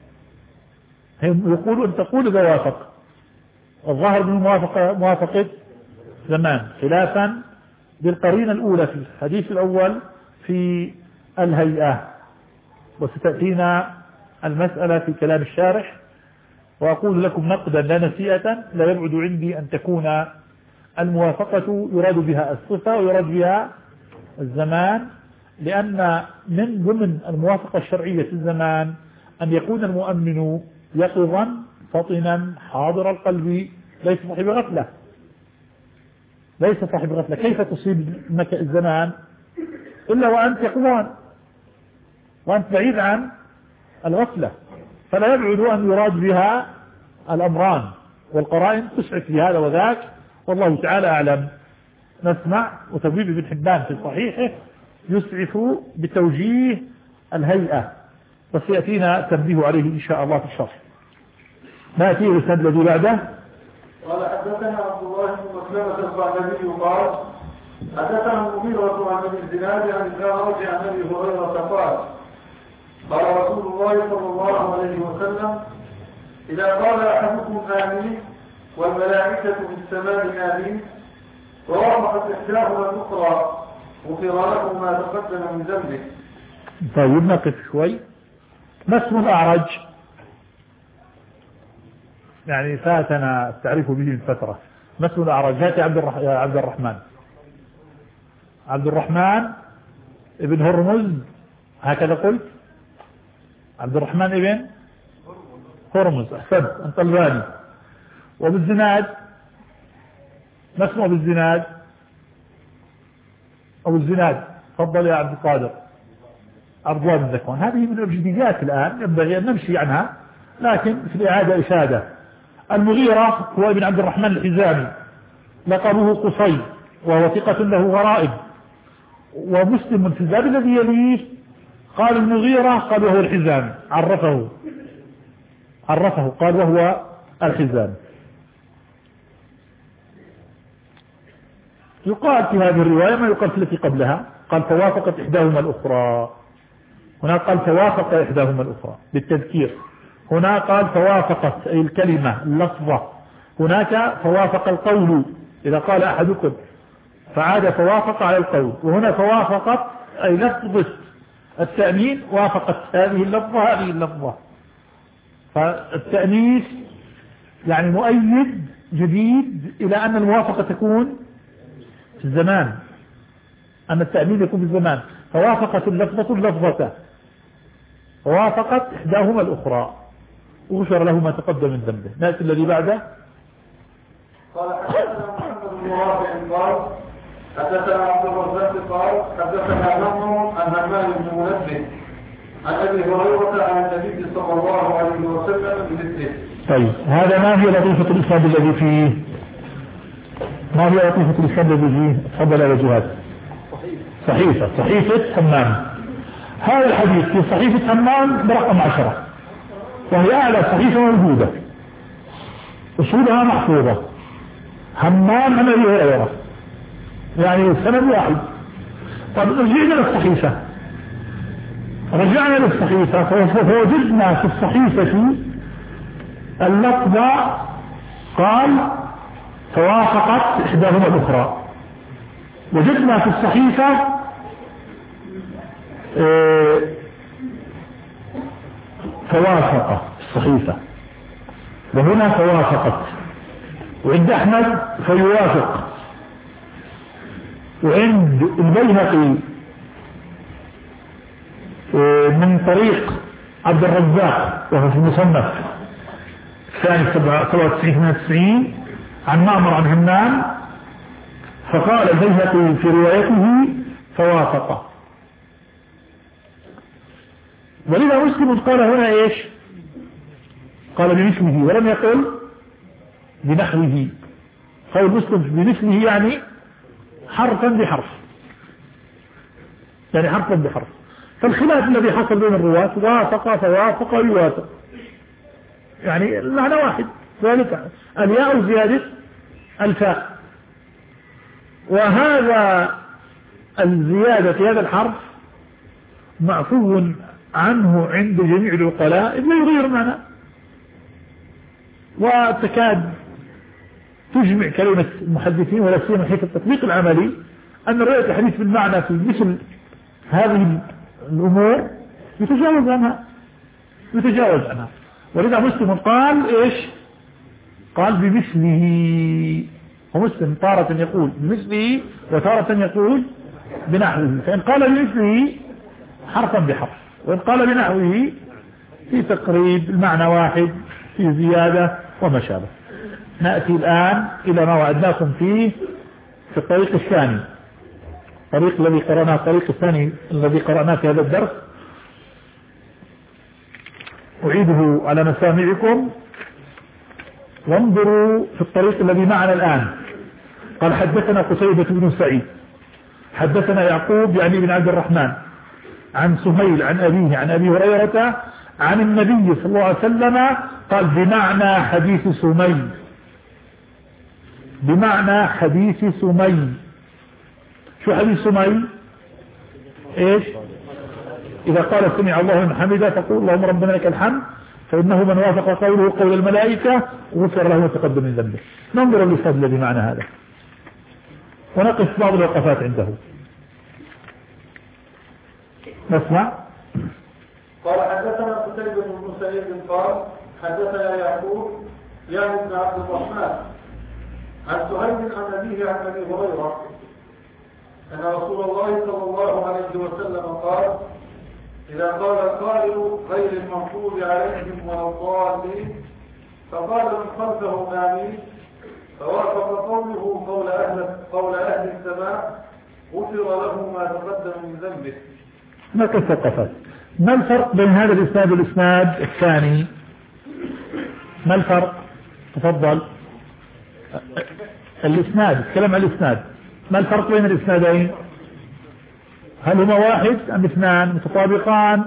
يقول أن تقول إذا وافق. الظاهر من موافقة زمان، خلافا بالقرينة الأولى في الحديث الأول في الهيئة، وستأتينا المسألة في كلام الشارح. وأقول لكم نقدا لا نسيئة، لا يبعد عندي أن تكون الموافقة يراد بها الصفة ويراد بها الزمان، لأن من ضمن الموافقة الشرعية في الزمان أن يكون المؤمن يقظا فطنا حاضر القلب، ليس صاحب غفلة. ليس صاحب غفلة. كيف تصيب الزمان إلا وأنت يقظان وأنت بعيد عن الغفلة؟ فلا يبعد أن يراد بها الأمران، والقرائن تسعف في هذا وذاك، والله تعالى أعلم. نسمع وتبويب ابن حبان في صحيحه يسعف بتوجيه الهيئة، وسيأتينا تنبيه عليه إن شاء الله في الشرح. نأتي الإسناد الذي بعده. قال حدثنا عبد الله بن مسلمة القعنبي قال حدثنا المغيرة عن ابي الزناد عن الأعرج عن ابي هريرة قال قال رسول الله صلى الله عليه وسلم إذا قال أحدكم آمين والملائكة في السماء آمين ووافقت إحداهما الأخرى غفر له ما تقدم من ذنبه. طيب نقف شوي. ما اسم الأعرج؟ يعني فاتنا التعريف به من فترة. ما اسم الأعرج؟ هات عبد الرحمن. عبد الرحمن ابن هرمز، هكذا قلت؟ عبد الرحمن ابن هرمز، أحسنت، أنت الباني. وبالزناد ما اسمه بالزناد؟ أو الزناد، تفضل يا عبد القادر. عبد الله بن ذكوان. هذه من الأبجديات الآن ينبغي أن نمشي عنها، لكن في الإعادة إشادة. المغيرة هو ابن عبد الرحمن الحزامي، لقبه قصي، وهو ثقة له غرائب. ومسلم في الباب الذي يليه قال المغيرة، قال وهو الحزامي، عرفه قال وهو الحزامي. يقال في هذه الرواية ما يقال في التي قبلها، قال فوافقت إحداهما الأخرى. هنا قال فوافق إحداهما الأخرى بالتذكير. هنا قال فوافقت أي الكلمة اللفظة. هناك فوافق القول، إذا قال أحدكم فعاد فوافق على القول. وهنا فوافقت أي لفظة التأمين، وافقت هذه اللفظة. فالتأنيث يعني مؤيد جديد إلى أن الموافقة تكون في الزمان، أن التأنيث يكون في الزمان. فوافقت اللفظة اللفظة، فوافقت إحداهما الأخرى، وغفر له ما تقدم من ذنبه. نأتي الذي بعده. قال حدثنا محمد بن رافع قال حدثنا عبد الرزاق قال حدثنا نمر عن همام بن منبه عن ابي هريره عن النبي صلى الله عليه وسلم بمثله. طيب هذا ما هي لطيفة الإسناد الذي فيه؟ ما هي لطيفة الإسناد الذي فيه؟ تفضل يا وجهات. صحيفة همام. هذا الحديث في صحيفة همام برقم 10، وهي أعلى صحيفة موجودة، أصولها محفوظة. همام عن أبي هريرة، يعني سند واحد. طب رجعنا للصحيفة فوجدنا في الصحيفة اللفظة قال فوافقت إحداهما الأخرى. وجدنا في الصحيفة فوافق الصحيفة، وهنا فوافقت، وعند أحمد فيوافق، وعند البيهقي من طريق عبد الرزاق وهو في المصنف الثاني 97 عن معمر عن همام، فقال البيهقي في روايته فوافق. ولذا مسلم قال هنا ايش؟ قال بمثله ولم يقل بنحوه. قول مسلم بمثله يعني حرفا بحرف، يعني حرفا بحرف. فالخلاف الذي حصل بين الرواة وافق فوافق يوافق، يعني المعنى واحد، ذلك الياء زيادة الفاء. وهذا الزيادة في هذا الحرف معفو عنه عند جميع العقلاء إذ لا يغير معنى. وتكاد تجمع كلمة المحدثين ولا سيما حيث التطبيق العملي أن رواية الحديث بالمعنى في مثل هذه الأمور يتجاوز عنها. ولذا مسلم قال إيش؟ قال بمثله. ومسلم تارة يقول بمثله وتارة يقول بنحوه، فإن قال بمثله حرفا بحرف، وإن قال بنحوه في تقريب المعنى واحد في زيادة وما شابه. نأتي الآن إلى ما وعدناكم فيه في الطريق الثاني، الطريق الثاني الذي قرأناه في هذا الدرس. أعيده على مسامعكم وانظروا في الطريق الذي معنا الآن. قال حدثنا قتيبة بن سعيد حدثنا يعقوب يعني بن عبد الرحمن عن سهيل عن أبيه عن أبي هريرة عن النبي صلى الله عليه وسلم قال بمعنى حديث سمي. بمعنى حديث سمي. شو حديث سمي؟ ايش؟ إذا قال سمع الله لمن حمده فقول اللهم ربنا لك الحمد، فإنه من وافق قوله قول الملائكة غفر له ما تقدم من ذنبه. ننظر للفضل بمعنى هذا ونقف بعض الوقفات عنده. نسمع. قال حدثنا قتيبة بن سعيد قال حدثنا يعقوب يعني بن عبد الرحمن عن سهيل عن أبيه عن أبي هريرة أن رسول الله صلى الله عليه وسلم قال إذا قال القائل غير المغضوب عليهم ولا الضالين فقال من خلفه آمين فوافق قوله قول أهل السماء غفر له ما تقدم من ذنبه. ما كالثقافات. ما الفرق بين هذا الإسناد والإسناد الثاني؟ ما الفرق؟ تفضل. الإسناد، الكلام عن الإسناد، ما الفرق بين الإسنادين؟ هل هما واحد أم اثنان متطابقان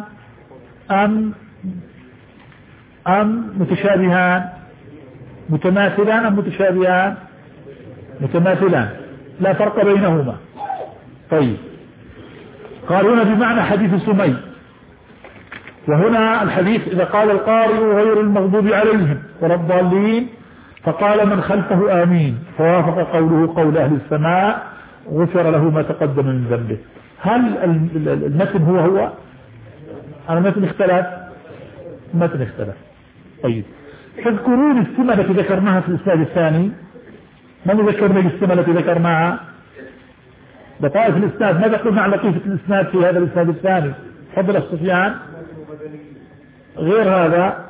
أم متشابهان؟ متماثلان أم متشابهان؟ متماثلان، لا فرق بينهما. طيب قال هنا بمعنى حديث سمي، وهنا الحديث إذا قال القارئ غير المغضوب عليهم ولا الضالين فقال من خلفه آمين فوافق قوله قول أهل السماء غفر له ما تقدم من ذنبه. هل المتن هو المتن اختلف؟ المتن اختلف. طيب تذكرون السمة التي ذكرناها في الإسناد الثاني؟ من ذكرنا السمة التي ذكرناها؟ لطائف الإسناد، ماذا قلنا عن لطيفة الإسناد في هذا الإسناد الثاني؟ تفضل سفيان. غير هذا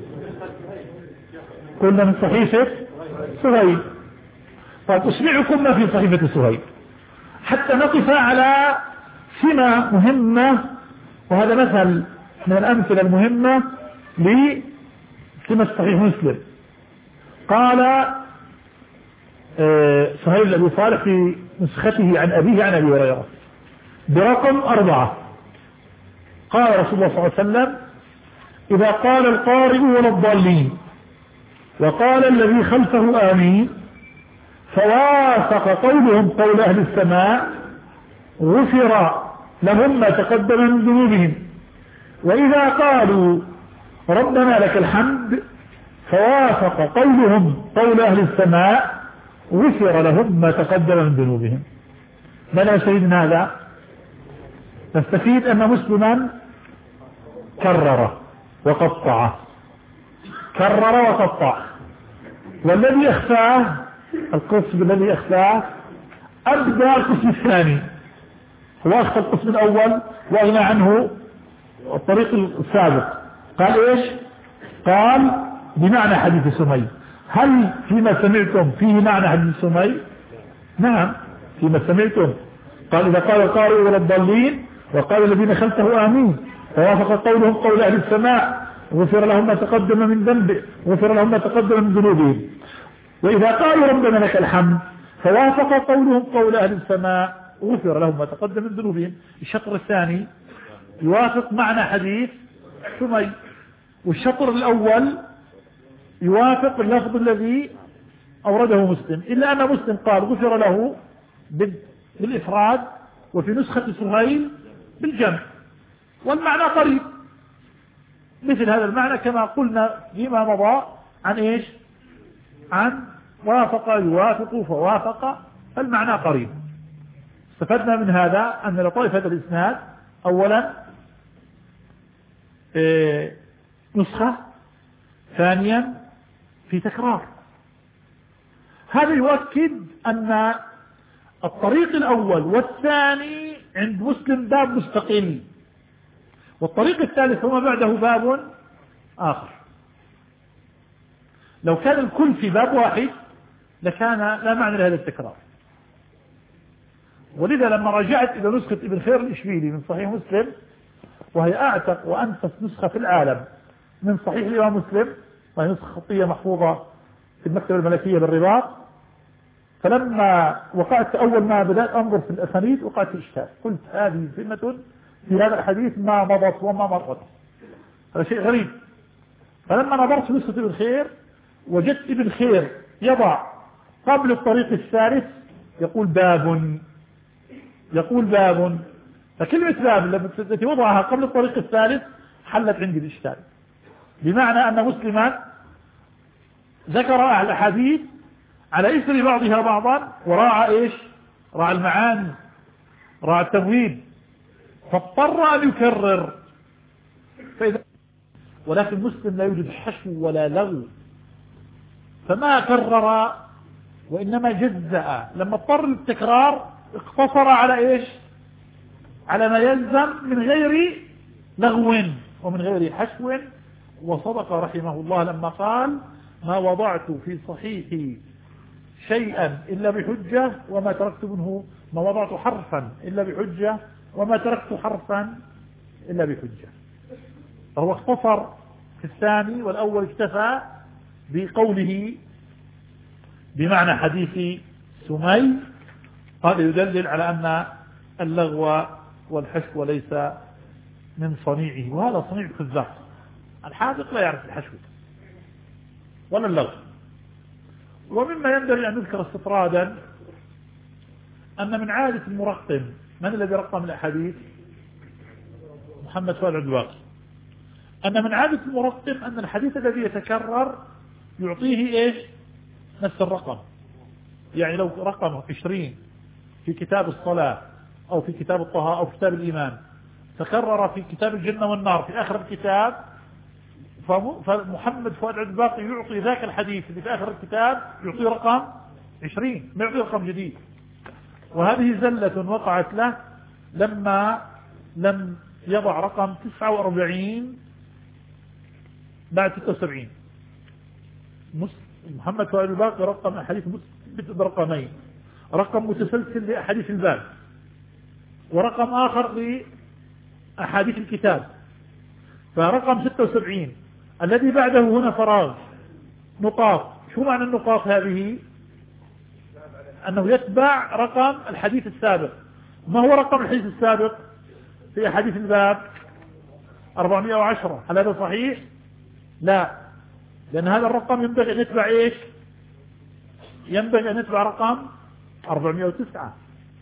قلنا من صحيفة سهيل. طيب أسمعكم ما في صحيفة سهيل حتى نقف على سمة مهمة، وهذا مثل من الأمثلة المهمة لسمة صحيح مسلم. قال سهيل بن أبي صالح في نسخته عن أبيه عن أبي هريرة برقم 4: قال رسول الله صلى الله عليه وسلم: إذا قال القارئ ولا الضالين وقال الذي خلفه آمين فوافق قولهم قول أهل السماء غفر لهم ما تقدم من ذنوبهم. وإذا قالوا ربنا لك الحمد فوافق قولهم قول أهل السماء غفر لهم ما تقدم من ذنوبهم. ما نستفيد من هذا؟ نستفيد أن مسلما كرر وقطع، كرر وقطع، والذي أخفاه القسم الذي أخفاه أبدأ القسم الثاني، هو أخفى القسم الأول وأغنى عنه الطريق السابق. قال إيش؟ قال بمعنى حديث سمي. هل فيما سمعتم فيه معنى حديث سمي؟ نعم فيما سمعتم. قال إذا قال القارئ ولا الضالين وقال الذين خلفه آمين فوافق قولهم قول أهل السماء غفر لهم ما تقدم من ذنبه، غفر لهم ما تقدم من ذنوبهم. وإذا قالوا ربنا لك الحمد فوافق قولهم قول أهل السماء غفر لهم ما تقدم من ذنوبهم. الشطر الثاني يوافق معنى حديث سمي، والشطر الأول يوافق اللفظ الذي أورده مسلم، إلا أن مسلم قال غفر له بالإفراد، وفي نسخة سهيل بالجمع، والمعنى قريب مثل هذا المعنى كما قلنا فيما مضى عن إيش؟ عن وافق يوافق فوافق، فالمعنى قريب. استفدنا من هذا أن لطائف هذا الإسناد أولا نسخة، ثانيا في تكرار. هذا يؤكد أن الطريق الأول والثاني عند مسلم باب مستقل، والطريق الثالث وما بعده باب آخر. لو كان الكل في باب واحد لكان لا معنى لهذا التكرار. ولذا لما رجعت إلى نسخة ابن خير الإشبيلي من صحيح مسلم، وهي أعتق وأنفس نسخة في العالم من صحيح الإمام مسلم، وهي نسخة خطية محفوظة في المكتبة الملكية بالرباط، فلما وقعت أول ما بدأت أنظر في الأسانيد وقعت في إشكال، قلت هذه سمة في هذا الحديث ما مضت وما مرت، هذا شيء غريب. فلما نظرت في نسخة ابن خير وجدت ابن خير يضع قبل الطريق الثالث يقول باب، يقول باب، فكلمة باب التي وضعها قبل الطريق الثالث حلت عندي الإشكال، بمعنى أن مسلما ذكر الأحاديث على إثر بعضها بعضا وراعى إيش؟ راعى المعاني، راعى التمويل، فاضطر أن يكرر. ولكن مسلم لا يوجد حشو ولا لغو، فما كرر وإنما جزأ. لما اضطر للتكرار اقتصر على إيش؟ على ما يلزم من غير لغو ومن غير حشو. وصدق رحمه الله لما قال: ما وضعت في صحيحي شيئا إلا بحجة وما تركت منه، ما وضعت حرفا إلا بحجة وما تركت حرفا إلا بحجة. فهو اختصر في الثاني، والأول اكتفى بقوله بمعنى حديث سمي. هذا يدلل على أن اللغو والحشو ليس من صنيعه، وهذا صنيع الخزاق. الحاذق لا يعرف الحشو ولا اللغو. ومما ينبغي أن نذكر استطرادا أن من عادة المرقم، من الذي رقم الأحاديث؟ محمد فؤاد العدواقي. أن من عادة المرقم أن الحديث الذي يتكرر يعطيه إيش؟ نفس الرقم. يعني لو رقم 20 في كتاب الصلاة أو في كتاب الطهارة أو في كتاب الإيمان، تكرر في كتاب الجنة والنار في آخر الكتاب، فمحمد فؤاد عبد الباقي يعطي ذاك الحديث اللي في آخر الكتاب يعطي رقم 20، ما يعطي رقم جديد. وهذه زلة وقعت له لما لم يضع رقم 49 بعد 76. محمد فؤاد الباقي رقم أحاديث مسلم برقمين، رقم متسلسل لأحاديث الباب، ورقم آخر لأحاديث الكتاب. فرقم 76 الذي بعده هنا فراغ، نقاط. شو معنى النقاط هذه؟ أنه يتبع رقم الحديث السابق. ما هو رقم الحديث السابق في أحاديث الباب؟ 410. هل هذا صحيح؟ لا، لأن هذا الرقم ينبغي أن يتبع إيش؟ ينبغي أن يتبع رقم 409.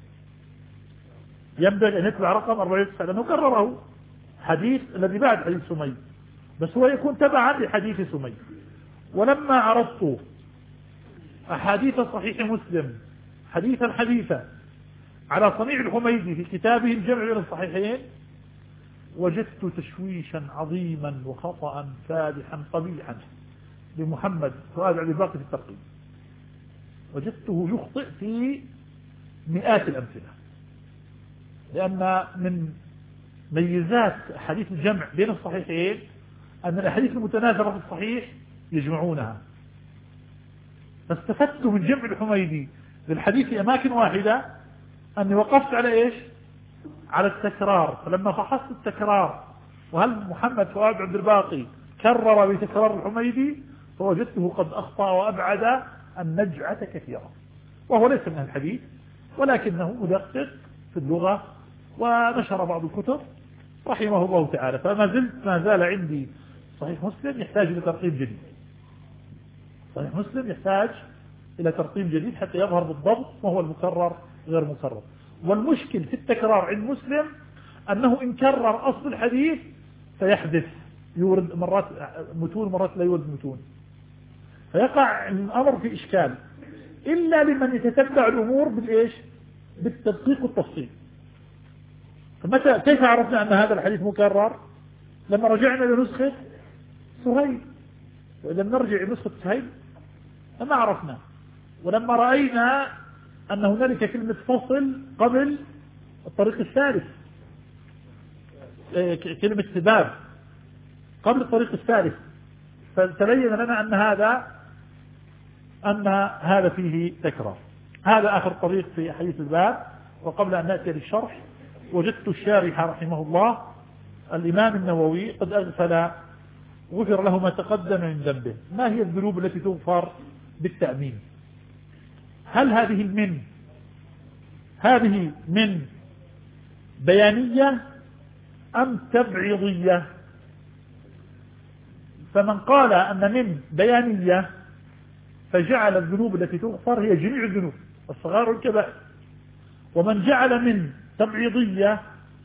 ينبغي أن يتبع رقم 409 لأنه كرره حديث الذي بعد حديث سمي، بس هو يكون تبعا لحديث سمي. ولما عرضت أحاديث صحيح مسلم حديثا على صنيع الحميدي في كتابه الجمع بين الصحيحين وجدت تشويشا عظيما وخطأ فادحا قبيحا لمحمد فؤاد عبد الباقي في الترقيم. وجدته يخطئ في مئات الأمثلة، لأن من ميزات حديث الجمع بين الصحيحين أن الأحاديث المتناثرة في الصحيح يجمعونها. فاستفدت من جمع الحميدي للحديث في أماكن واحدة أني وقفت على إيش؟ على التكرار. فلما فحصت التكرار وهل محمد فؤاد عبد الباقي كرر بتكرار الحميدي، فوجدته قد أخطأ وأبعد النجعة كثيرا، وهو ليس من الحديث ولكنه مدقق في اللغة ونشر بعض الكتب رحمه الله تعالى. ما زال عندي صحيح مسلم يحتاج إلى ترقيم جديد. صحيح مسلم يحتاج إلى ترقيم جديد حتى يظهر بالضبط ما هو المكرر غير مكرر. والمشكل في التكرار عند مسلم أنه إن كرر أصل الحديث فيحدث، يورد مرات متون مرات لا يورد متون، فيقع الأمر في إشكال إلا لمن يتتبع الأمور بالإيش؟ بالتدقيق والتفصيل. فمتى كيف عرفنا أن هذا الحديث مكرر؟ لما رجعنا لنسخة سهيل، وإذا نرجع لنسخة سهيل فما عرفنا. ولما رأينا أن هنالك كلمة فصل قبل الطريق الثالث، كلمة سباب قبل الطريق الثالث، فتبين لنا أن هذا فيه تكرار. هذا آخر طريق في حديث الباب. وقبل أن نأتي للشرح وجدت الشارح رحمه الله الإمام النووي قد أغفل، غفر له ما تقدم من ذنبه. ما هي الذنوب التي تغفر بالتأمين؟ هل هذه من بيانية أم تبعيضية؟ فمن قال أن من بيانية فجعل الذنوب التي تغفر هي جميع الذنوب الصغار والكبائر، ومن جعل من تبعيضية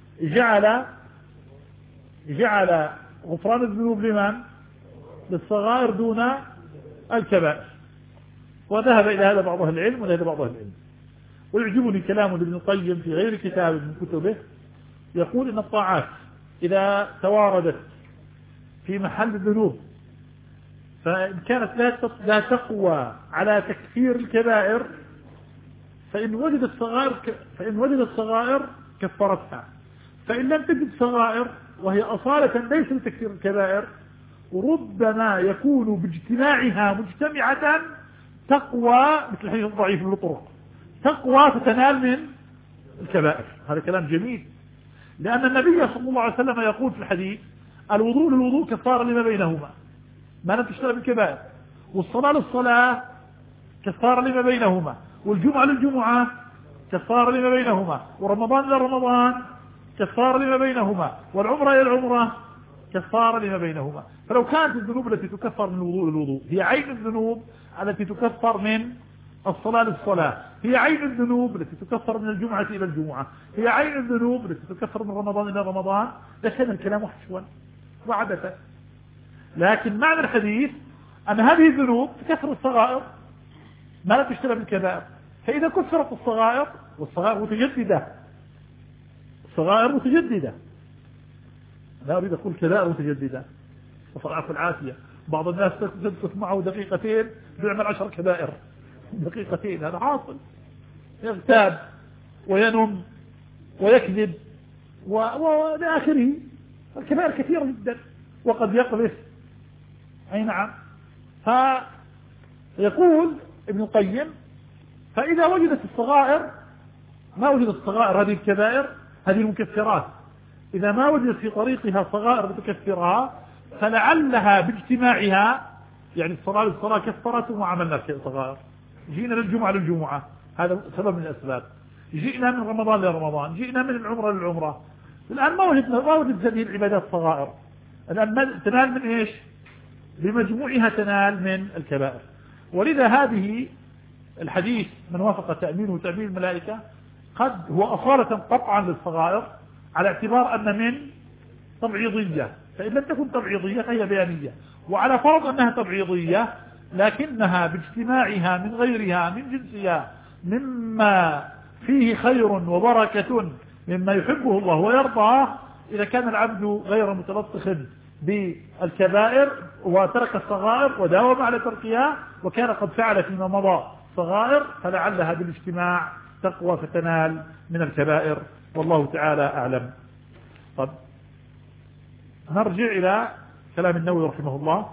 جعل غفران الذنوب لمن؟ للصغائر دون الكبائر. وذهب إلى هذا بعض أهل العلم وإلى هذا بعض أهل العلم. ويعجبني كلام ابن القيم في غير كتاب من كتبه، يقول إن الطاعات إذا تواردت في محل الذنوب فإن كانت لا تقوى على تكفير الكبائر فإن وجدت صغائر كفرتها، فإن لم تجد صغائر وهي أصالة ليس لتكفير الكبائر ربما يكون باجتماعها مجتمعة تقوى، مثل الحديث الضعيف بالطرق، تقوى فتنال من الكبائر. هذا كلام جميل، لأن النبي صلى الله عليه وسلم يقول في الحديث: الوضوء للوضوء كفارة لما بينهما ما لم تشتغل بالكبائر، والصلاة للصلاة كفارة لما بينهما، والجمعة للجمعة كفارة لما بينهما، ورمضان إلى رمضان كفارة لما بينهما، والعمرة إلى العمرة كفارة لما بينهما. فلو كانت الذنوب التي تكفر من الوضوء للوضوء هي عين الذنوب التي تكفر من الصلاة للصلاة، هي عين الذنوب التي تكفر من الجمعة إلى الجمعة، هي عين الذنوب التي تكفر من رمضان إلى رمضان، لكن الكلام وحشوا وعبثا. لكن معنى الحديث أن هذه الذنوب تكفر الصغائر ما لا تشترى بالكبائر. فإذا كثرت الصغائر، والصغائر متجددة، الصغائر متجددة، لا أريد أقول كبائر متجددة، وصرعه العافية. بعض الناس تجلس معه دقيقتين بيعمل 10 كبائر دقيقتين، هذا حاصل. يغتاب وينم ويكذب وإلى آخره. الكبائر كثيرة جدا، وقد يقذف. أي نعم. فيقول ابن القيم: فإذا وجدت الصغائر، ما وجدت الصغائر هذه الكبائر هذه المكفرات، إذا ما وجدت في طريقها صغائر تكفرها فلعلها باجتماعها، يعني الصلاة كفرت وما عملنا صغائر، جئنا للجمعة هذا سبب من الأسباب، جئنا من رمضان لرمضان، جئنا من العمرة للعمرة، الآن ما وجدت هذه العبادات صغائر، الآن تنال من إيش؟ بمجموعها تنال من الكبائر. ولذا هذه الحديث من وافق تأمينه وتأمين الملائكة قد هو أصالة قطعا للصغائر، على اعتبار أن من تبعيضية، فإن لم تكن تبعيضية فهي بيانية، وعلى فرض أنها تبعيضية لكنها باجتماعها من غيرها من جنسها مما فيه خير وبركة مما يحبه الله ويرضاه، إذا كان العبد غير متلطخ بالكبائر وترك الصغائر وداوم على تركها وكان قد فعل فيما مضى صغائر، فلعلها بالاجتماع تقوى فتنال من الكبائر، والله تعالى أعلم. طب نرجع إلى كلام النووي رحمه الله.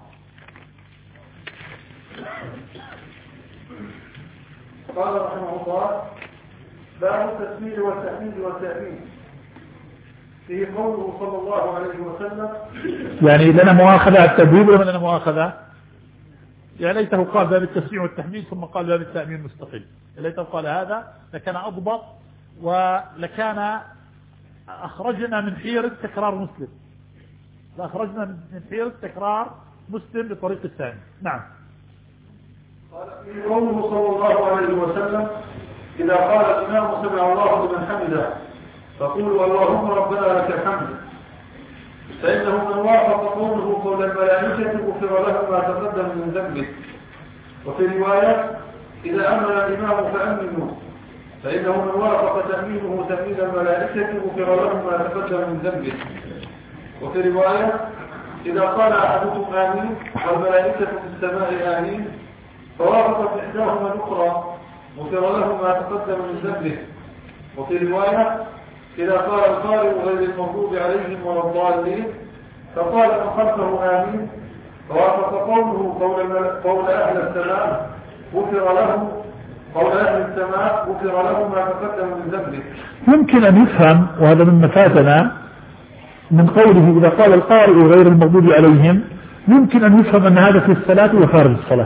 قال رحمه الله: باب التسمير والتحميد والتأمين، فيه قوله صلى الله عليه وسلم. يعني لنا مؤاخذة على التبويب ولا لنا مؤاخذة؟ يا ليته قال باب التسميع والتحميد ثم قال باب التأمين مستقل، يا ليته قال هذا لكان أضبط ولكان أخرجنا من حيرة تكرار مسلم، فأخرجنا من حيرة تكرار مسلم بطريق الثاني. نعم. قال فيه قوله صلى الله عليه وسلم: إذا قال الإمام سمع الله لمن حمده فقولوا اللهم ربنا لك الحمد، فإنه من وافق قوله قول الملائكة غفر له ما تقدم من ذنبه. وفي رواية: إذا أمن الإمام فأمنوا، فإنه من وافق تأمينه تأمين الملائكة غفر له ما تقدم من ذنبه. وفي رواية: إذا قال أحدكم آمين والملائكة في السماء آمين فوافقت إحداهما الأخرى غفر له ما تقدم من ذنبه. وفي رواية: إذا قال القارئ غير المغضوب عليهم ولا الضالين فقال من خلفه آمين فوافق قوله قول أهل السماء غفر له قول أهل السماء غفر له ما تقدم من ذنبه. يمكن أن يفهم، وهذا من مفاتنا من قوله إذا قال القارئ غير المغضوب عليهم، يمكن أن يفهم أن هذا في الصلاة وخارج الصلاة،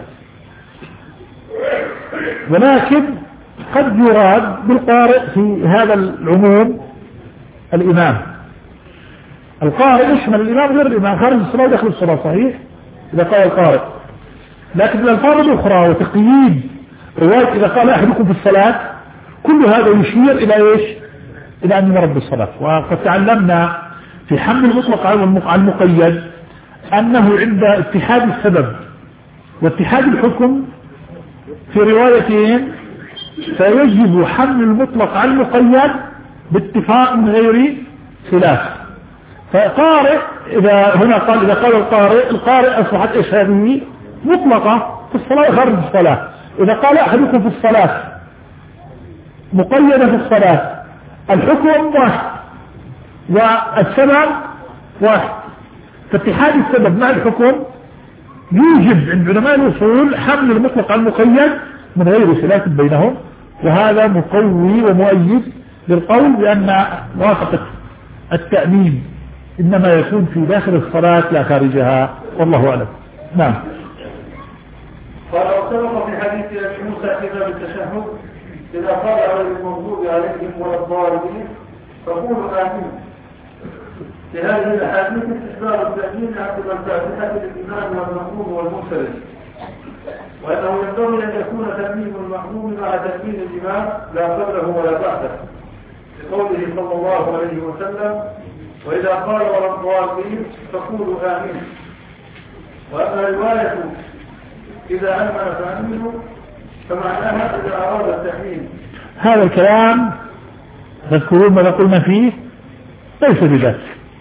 ولكن قد يراد بالقارئ في هذا العموم الإمام. القارئ يشمل الإمام غير الإمام، خارج الصلاة وداخل الصلاة، صحيح إذا قال القارئ، لكن الألفاظ الأخرى وتقييد رواية إذا قال أحدكم في الصلاة كل هذا يشير إلى إيش؟ إلى أن يمرض بالصلاة. وقد تعلمنا في حمل المطلق على المقيد أنه عند اتحاد السبب واتحاد الحكم في روايتين فيجب حمل المطلق على المقيد باتفاق من غير خلاف. فقارئ إذا هنا قال إذا قال القارئ أصبحت إيش هذه؟ مطلقة في الصلاة خارج الصلاة. إذا قال أحدكم في الصلاة مقيدة في الصلاة، الحكم واحد والسبب واحد، فاتحاد السبب مع الحكم يوجب عند علماء الوصول حمل المطلق على المقيد من غير خلاف بينهم، وهذا مقوي ومؤيد للقول بأن موافقة التأمين إنما يكون في داخل الصلاة لا خارجها، والله أعلم. نعم. قال وسبق في حديث أبي موسى كتاب التشهد: إذا قال غير المغضوب عليهم ولا الضالين فقولوا آمين. في هذه الأحاديث استحباب التأمين عقب الفاتحة للإمام والمأموم والمنفرد، وأنه ينبغي أن يكون تأمين المأموم مع تأمين الإمام لا قبله ولا بعده، لقوله صلى الله عليه وسلم: وإذا قال ولا الضالين فقولوا آمين. وأما رواية إذا أمن فأمنوا فمعناها إذا أراد التأمين. هذا الكلام تذكرون ماذا قلنا فيه؟ ليس بذلك.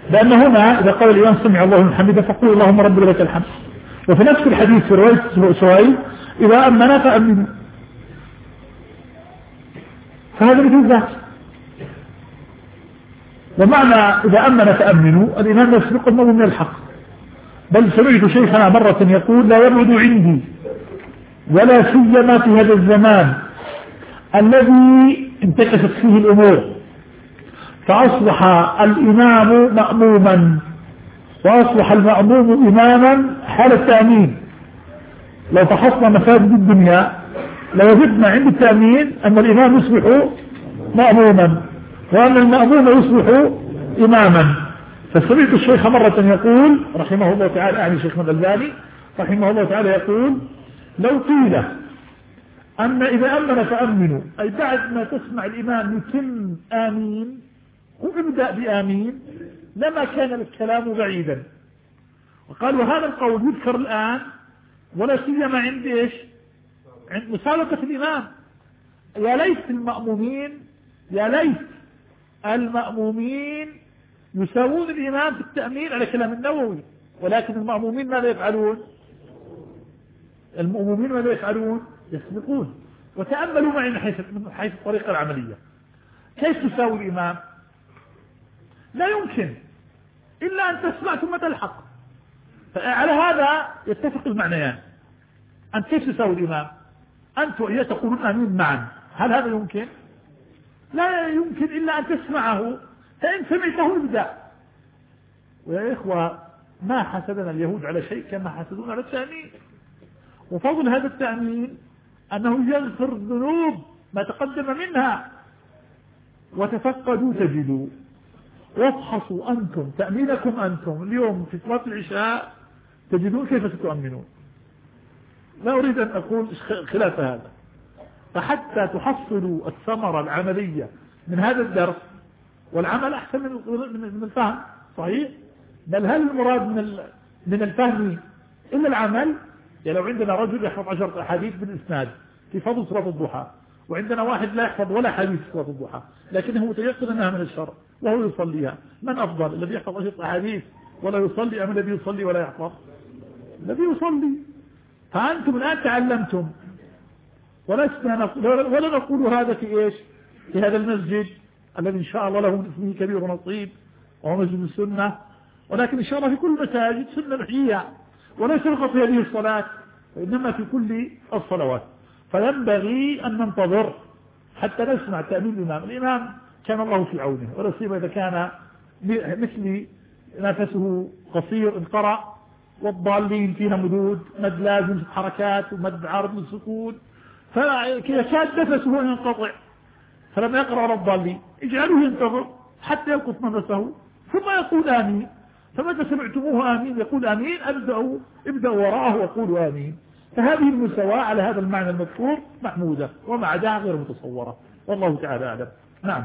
لأن هنا إذا قال الإمام سمع الله لمن حمده فقول اللهم رب لك الحمد. وفي نفس الحديث في رواية سهيل إذا أمنا فأمنوا، فهذا مثل ذلك. ومعنى إذا أمن فأمنوا الإمام يسبق المؤمن من الحق. بل سمعت شيخنا مرة يقول لا يبعد عندي ولا سيما في هذا الزمان الذي انتكست فيه الأمور فأصبح الإمام مأموما وأصبح المأموم إماما حال التأمين. لو فحصنا مساجد الدنيا لوجدنا عند التأمين أن الإمام يصبح مأموما وأن المأموم يصبح إماما. فسمعت الشيخ مرة يقول رحمه الله تعالى، يعني شيخ الألباني رحمه الله تعالى يقول لو قيل أن إذا أمن فأمنوا أي بعد ما تسمع الإمام يتم آمين وابدأ بآمين لما كان الكلام بعيدا. وقال وهذا القول يذكر الآن ولا سيما عند إيش؟ عند مسابقة الإمام. يا ليت المأمومين يساوون الإمام في التأمين على كلام النووي، ولكن المأمومين ماذا يفعلون؟ يسبقون. وتأملوا معي من حيث الطريقة العملية كيف تساوي الإمام؟ لا يمكن إلا أن تسمع ثم تلحق. فعلى هذا يتفق المعنيان. أن كيف تساوي الإمام؟ أنت وإياه تقولون آمين معا، هل هذا يمكن؟ لا يمكن إلا أن تسمعه، فإن سمعته ابدأ. ويا إخوة ما حسدنا اليهود على شيء كما حسدون على التأمين. وفضل هذا التأمين أنه يغفر الذنوب ما تقدم منها. وتفقدوا تجدوا، وافحصوا أنتم تأمينكم أنتم اليوم في صلاة العشاء تجدون كيف ستؤمنون. لا أريد أن أقول خلاف هذا. فحتى تحصلوا الثمرة العملية من هذا الدرس، والعمل أحسن من الفهم صحيح، بل هل المراد من الفهم إلا العمل؟ يعني لو عندنا رجل يحفظ 10 أحاديث بالإسناد في فضل صلاة الضحى، وعندنا واحد لا يحفظ ولا حديث في صلاة الضحى لكنه متيقن أنها من الشر وهو يصليها، من أفضل؟ الذي يحفظ 10 أحاديث ولا يصلي أم الذي يصلي ولا يحفظ؟ الذي يصلي. فأنتم الآن تعلمتم، ولا نقول هذا في إيش؟ في هذا المسجد الذي إن شاء الله له فيه كبير ونصيب وهو مسجد السنة، ولكن إن شاء الله في كل مساجد سنة نحييها، وليس فقط في هذه الصلاة وإنما في كل الصلوات. فينبغي أن ننتظر حتى نسمع تأمين الإمام كان الله في عونه، ولا سيما إذا كان مثل نفسه قصير انقرأ والضالين فينا مدود، مد لازم حركات ومد عارض من سكون، فكذا كاد نفسه أن ينقطع. فلما يقرأ على الضالين اجعلوه ينتظر حتى يلقط نفسه ثم يقول آمين. فمتى سمعتموه آمين يقول آمين ابدأوا وراءه وقولوا آمين. فهذه المساواة على هذا المعنى المذكور محمودة، وما عداها غير متصورة، والله تعالى أعلم. نعم.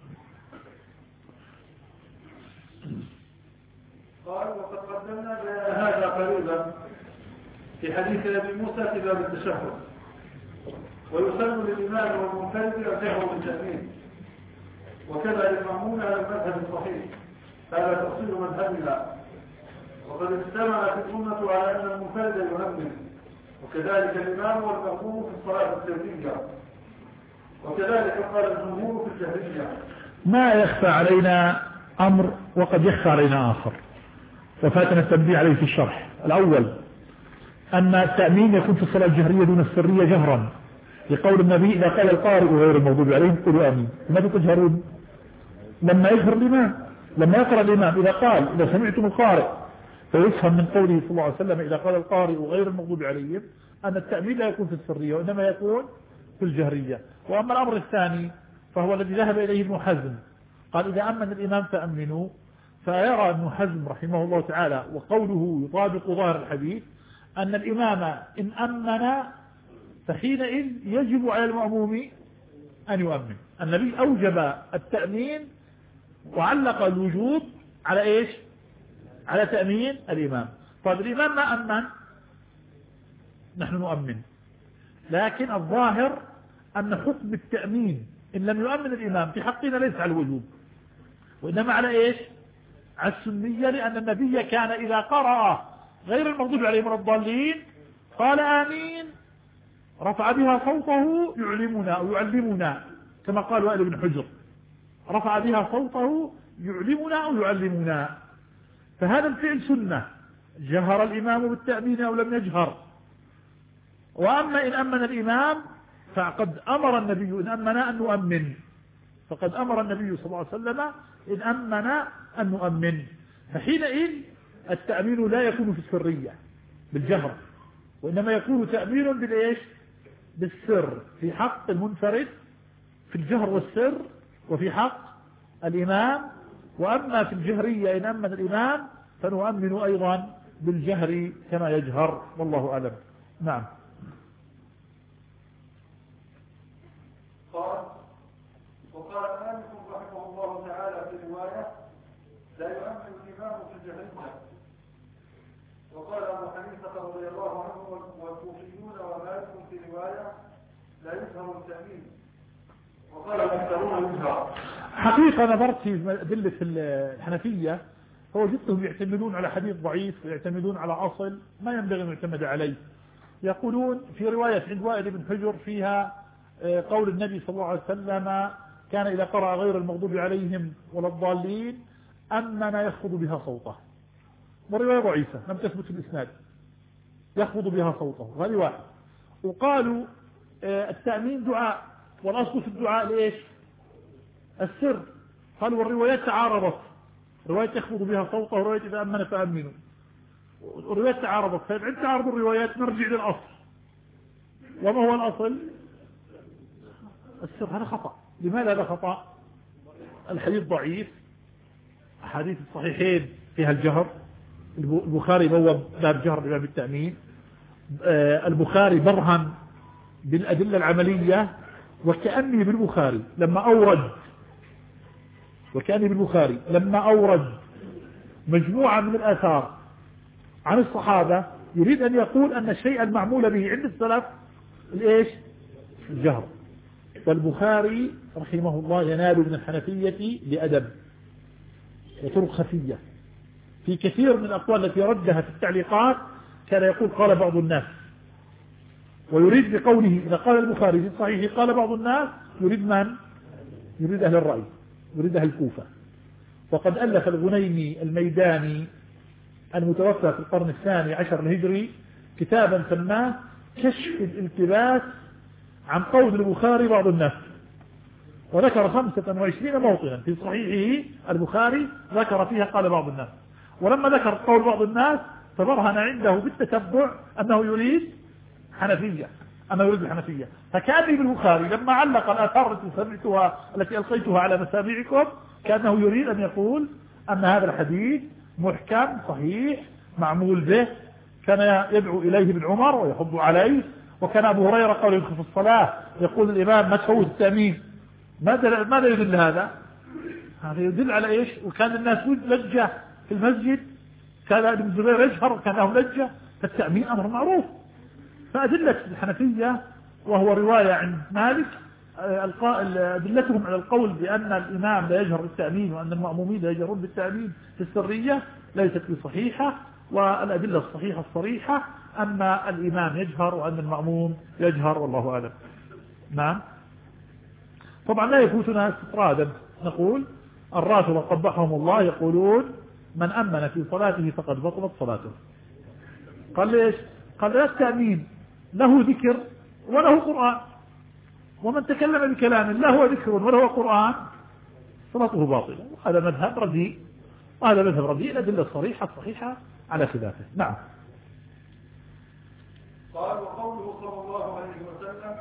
قال وقد قدمنا هذا قريبا في حديث أبي موسى في باب التشهد. ويسن للإمام والمنفرد الجهر بالتأمين، وكذا للمأمون على المذهب الصحيح، هذا تفصيل مذهبنا. وقد اجتمعت الأمة على أن المنفرد يؤمن، وكذلك الإمام والمأموم في الصلاة السرية، وكذلك قال الجمهور في الجهرية. ما يخفى علينا أمر وقد يخفى علينا آخر، وفاتنا التنبيه عليه في الشرح. الأول أن التأمين يكون في الصلاة الجهرية دون السرية جهرا، لقول النبي إذا قال القارئ غير المغضوب عليهم قولوا آمين. ماذا تجهرون؟ لما يجهر الإمام، لما يقرأ الإمام إذا قال إذا سمعتم القارئ، فيفهم من قوله صلى الله عليه وسلم إذا قال القارئ غير المغضوب عليهم أن التأمين لا يكون في السرية وإنما يكون في الجهرية. وأما الأمر الثاني فهو الذي ذهب إليه ابن حزم، قال إذا أمن الإمام فأمنوا، فيرى ابن حزم رحمه الله تعالى وقوله يطابق ظاهر الحديث أن الإمام إن أمن فحينئذ يجب على المأموم أن يؤمن. النبي أوجب التأمين وعلق الوجوب على إيش؟ على تأمين الإمام. طيب الإمام ما أمن، نحن نؤمن، لكن الظاهر أن حكم التأمين إن لم يؤمن الإمام في حقنا ليس على الوجوب وإنما على إيش؟ السنية، لأن النبي كان إذا قرأ غير المغضوب عليهم ولا الضالين قال آمين، رفع بها صوته يعلمنا أو يعلمنا، كما قال وائل بن حجر، رفع بها صوته يعلمنا أو يعلمنا. فهذا الفعل سنة، جهر الإمام بالتأمين أو لم يجهر. وأما إن أمن الإمام فقد أمر النبي إن أمنا أن نؤمن، فقد أمر النبي صلى الله عليه وسلم إن أمنا أن نؤمن. فحينئذ التأمين لا يكون في السرية بالجهر، وإنما يكون تأمين بالإيش؟ بالسر، في حق المنفرد في الجهر والسر، وفي حق الإمام. وأما في الجهرية إن أمن الإمام فنؤمن أيضا بالجهر كما يجهر، والله أعلم. نعم. وقال مالك رحمه الله تعالى في رواية لا يؤمن الإمام في الجهرية. وقال أبو حنيفة رضي الله عنه والكوفيون ومالك في رواية لا يظهر التأمين، وقال الأكثرون يظهر. حقيقة نظرت في أدلة الحنفية فوجدتهم يعتمدون على حديث ضعيف، ويعتمدون على أصل ما ينبغي أن يعتمد عليه. يقولون في رواية عند وائل بن حجر فيها قول النبي صلى الله عليه وسلم كان إذا قرأ غير المغضوب عليهم ولا الضالين أمن يخفض بها صوته، والرواية ضعيفة لم تثبت في الإسناد، يخفض بها صوته، وهذه واحد. وقالوا التأمين دعاء، والأصل في الدعاء ليش؟ السر. قالوا والروايات تعارضت، رواية يخفض بها صوته ورواية إذا أمن فأمنوا، الروايات تعارضت. فعند تعارض الروايات نرجع للأصل، وما هو الأصل؟ السر. هذا خطأ. لماذا هذا خطأ؟ الحديث ضعيف، أحاديث الصحيحين فيها الجهر، البخاري بوب باب جهر باب التأمين، البخاري برهن بالأدلة العملية، وكأني بالبخاري لما أورد مجموعة من الآثار عن الصحابة يريد أن يقول أن الشيء المعمول به عند السلف الإيش؟ الجهر. والبخاري رحمه الله ينال من الحنفية بأدب وطرق خفية. في كثير من الأقوال التي ردها في التعليقات كان يقول قال بعض الناس، ويريد بقوله إذا قال البخاري في صحيحه قال بعض الناس يريد من؟ يريد أهل الرأي، يريد أهل الكوفة. وقد ألف الغنيمي الميداني المتوفى في القرن الثاني عشر الهجري كتابا سماه كشف الالتباس عن قول البخاري بعض الناس، وذكر 25 موطنا في صحيحه البخاري ذكر فيها قال بعض الناس. ولما ذكر قول بعض الناس فبرهن عنده بالتتبع أنه يريد الحنفية. فكأني بالبخاري لما علق الآثار التي سمعتها التي ألقيتها على مسامعكم كأنه يريد أن يقول أن هذا الحديث محكم صحيح معمول به، كان يدعو إليه ابن عمر ويحض عليه. وكان أبو هريرة قال يدخل في الصلاة يقول الإمام ما تفوت التأمين. ماذا يدل هذا؟ هذا يدل على إيش؟ وكان الناس لجة في المسجد، كان ابن الزبير يجهر وكان لهم لجة، فالتأمين أمر معروف. فأدلة الحنفية وهو رواية عند مالك أدلتهم على القول بأن الإمام لا يجهر بالتأمين وأن المأمومين لا يجهرون بالتأمين في السرية ليست بصحيحة. والأدلة الصحيحة الصريحة أن الإمام يجهر وأن المأموم يجهر، والله أعلم. نعم. طبعا لا يفوتنا استطرادا، نقول الرافضة قبحهم الله يقولون من أمن في صلاته فقد بطلت صلاته. قال ليش؟ قال لا التأمين له ذكر وله قرآن، ومن تكلم بكلام لا هو ذكر ولا هو قرآن صلاته باطلة. وهذا مذهب رديء، الأدلة الصريحة الصحيحة على خلافه. نعم. قال وقوله صلى الله عليه وسلم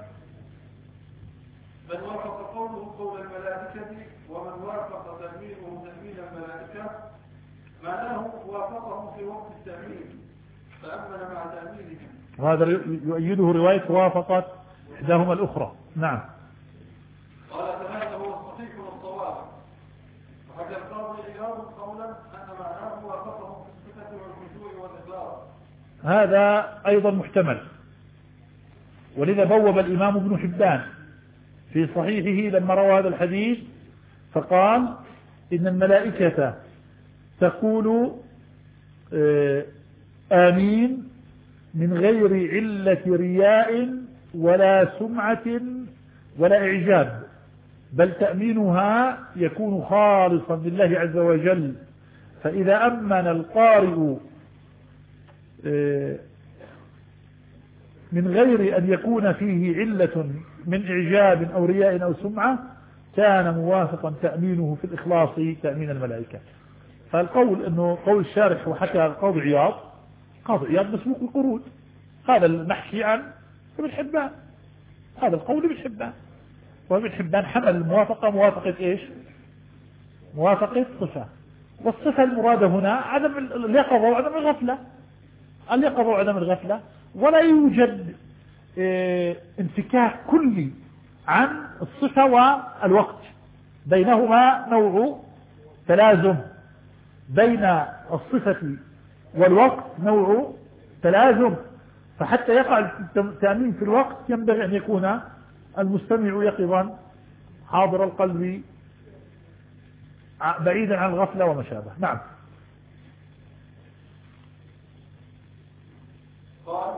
من وافق قوله قول الملائكة ومن وافق تأمينه تأمين الملائكة معناه وافقهم في وقت التأمين فأمن مع تأمينهم. وهذا يؤيده رواية وافقت إحداهما الأخرى. نعم. قال فهذا هو الصحيح والصواب. وحكى القاضي عياض قولا أن معناه وافقهم في الصفة والخشوع والإخلاص. هذا أيضا محتمل، ولذا بوب الإمام ابن حبان في صحيحه لما روى هذا الحديث فقال إن الملائكة تقول آمين من غير علة رياء ولا سمعة ولا إعجاب، بل تأمينها يكون خالصا لله عز وجل. فإذا أمن القارئ من غير أن يكون فيه علة من إعجاب أو رياء أو سمعة كان موافقا تأمينه في الإخلاص تأمين الملائكة. فالقول أنه قول الشارح وحكى قاضي عياض مسبوق القرود، هذا المحكي عن ابن حبان، هذا القول ابن حبان، وابن حبان حمل الموافقة موافقة إيش؟ موافقة صفة، والصفة المرادة هنا عدم اليقظة وعدم الغفلة، اليقظة وعدم الغفلة، ولا يوجد انفكاك كلي عن الصفة والوقت، بينهما نوع تلازم، بين الصفة والوقت نوع تلازم. فحتى يقع التأمين في الوقت ينبغي أن يكون المستمع يقظا حاضر القلب بعيدا عن الغفلة وما شابه. نعم. قال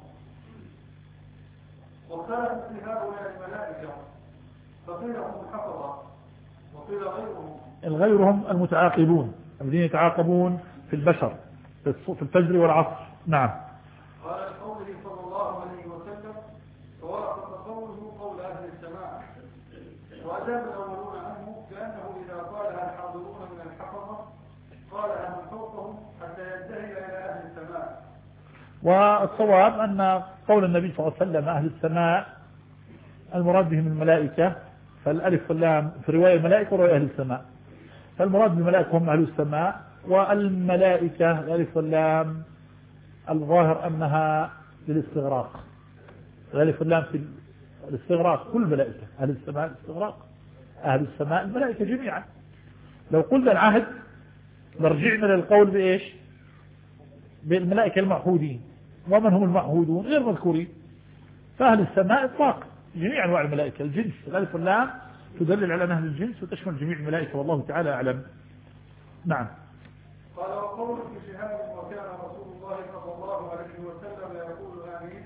وكانت في هؤلاء الملائكة فقيل هم الحفظة وقيل غيرهم. غيرهم المتعاقبون الذين يتعاقبون في البشر في الفجر والعصر. نعم. قال قوله صلى الله عليه وسلم فوافق قوله قول أهل السماء، وأجاب الأولون عنه كأنه إذا قالها الحاضرون من الحفظة قالها من فوقهم حتى ينتهي إلى أهل السماء. والصواب أن قول النبي صلى الله عليه وسلم أهل السماء المراد بهم الملائكة، فالألف واللام في رواية الملائكة ورواية أهل السماء، فالمراد بالملائكة هم أهل السماء، والملائكة الألف واللام الظاهر أنها للاستغراق، الألف واللام في الاستغراق، كل ملائكة أهل السماء الاستغراق، أهل السماء الملائكة جميعا. لو قلنا العهد لرجعنا للقول بإيش؟ بالملائكة المعهودين، ومن هم المعهودون غير مذكورين، فأهل السماء إطلاق جميع أنواع الملائكة، الجنس الألف واللام تدلل على أهل الجنس وتشمل جميع الملائكة والله تعالى أعلم. نعم. قال وقول في شهاب وكان رسول الله صلى الله عليه وسلم يقول آمين،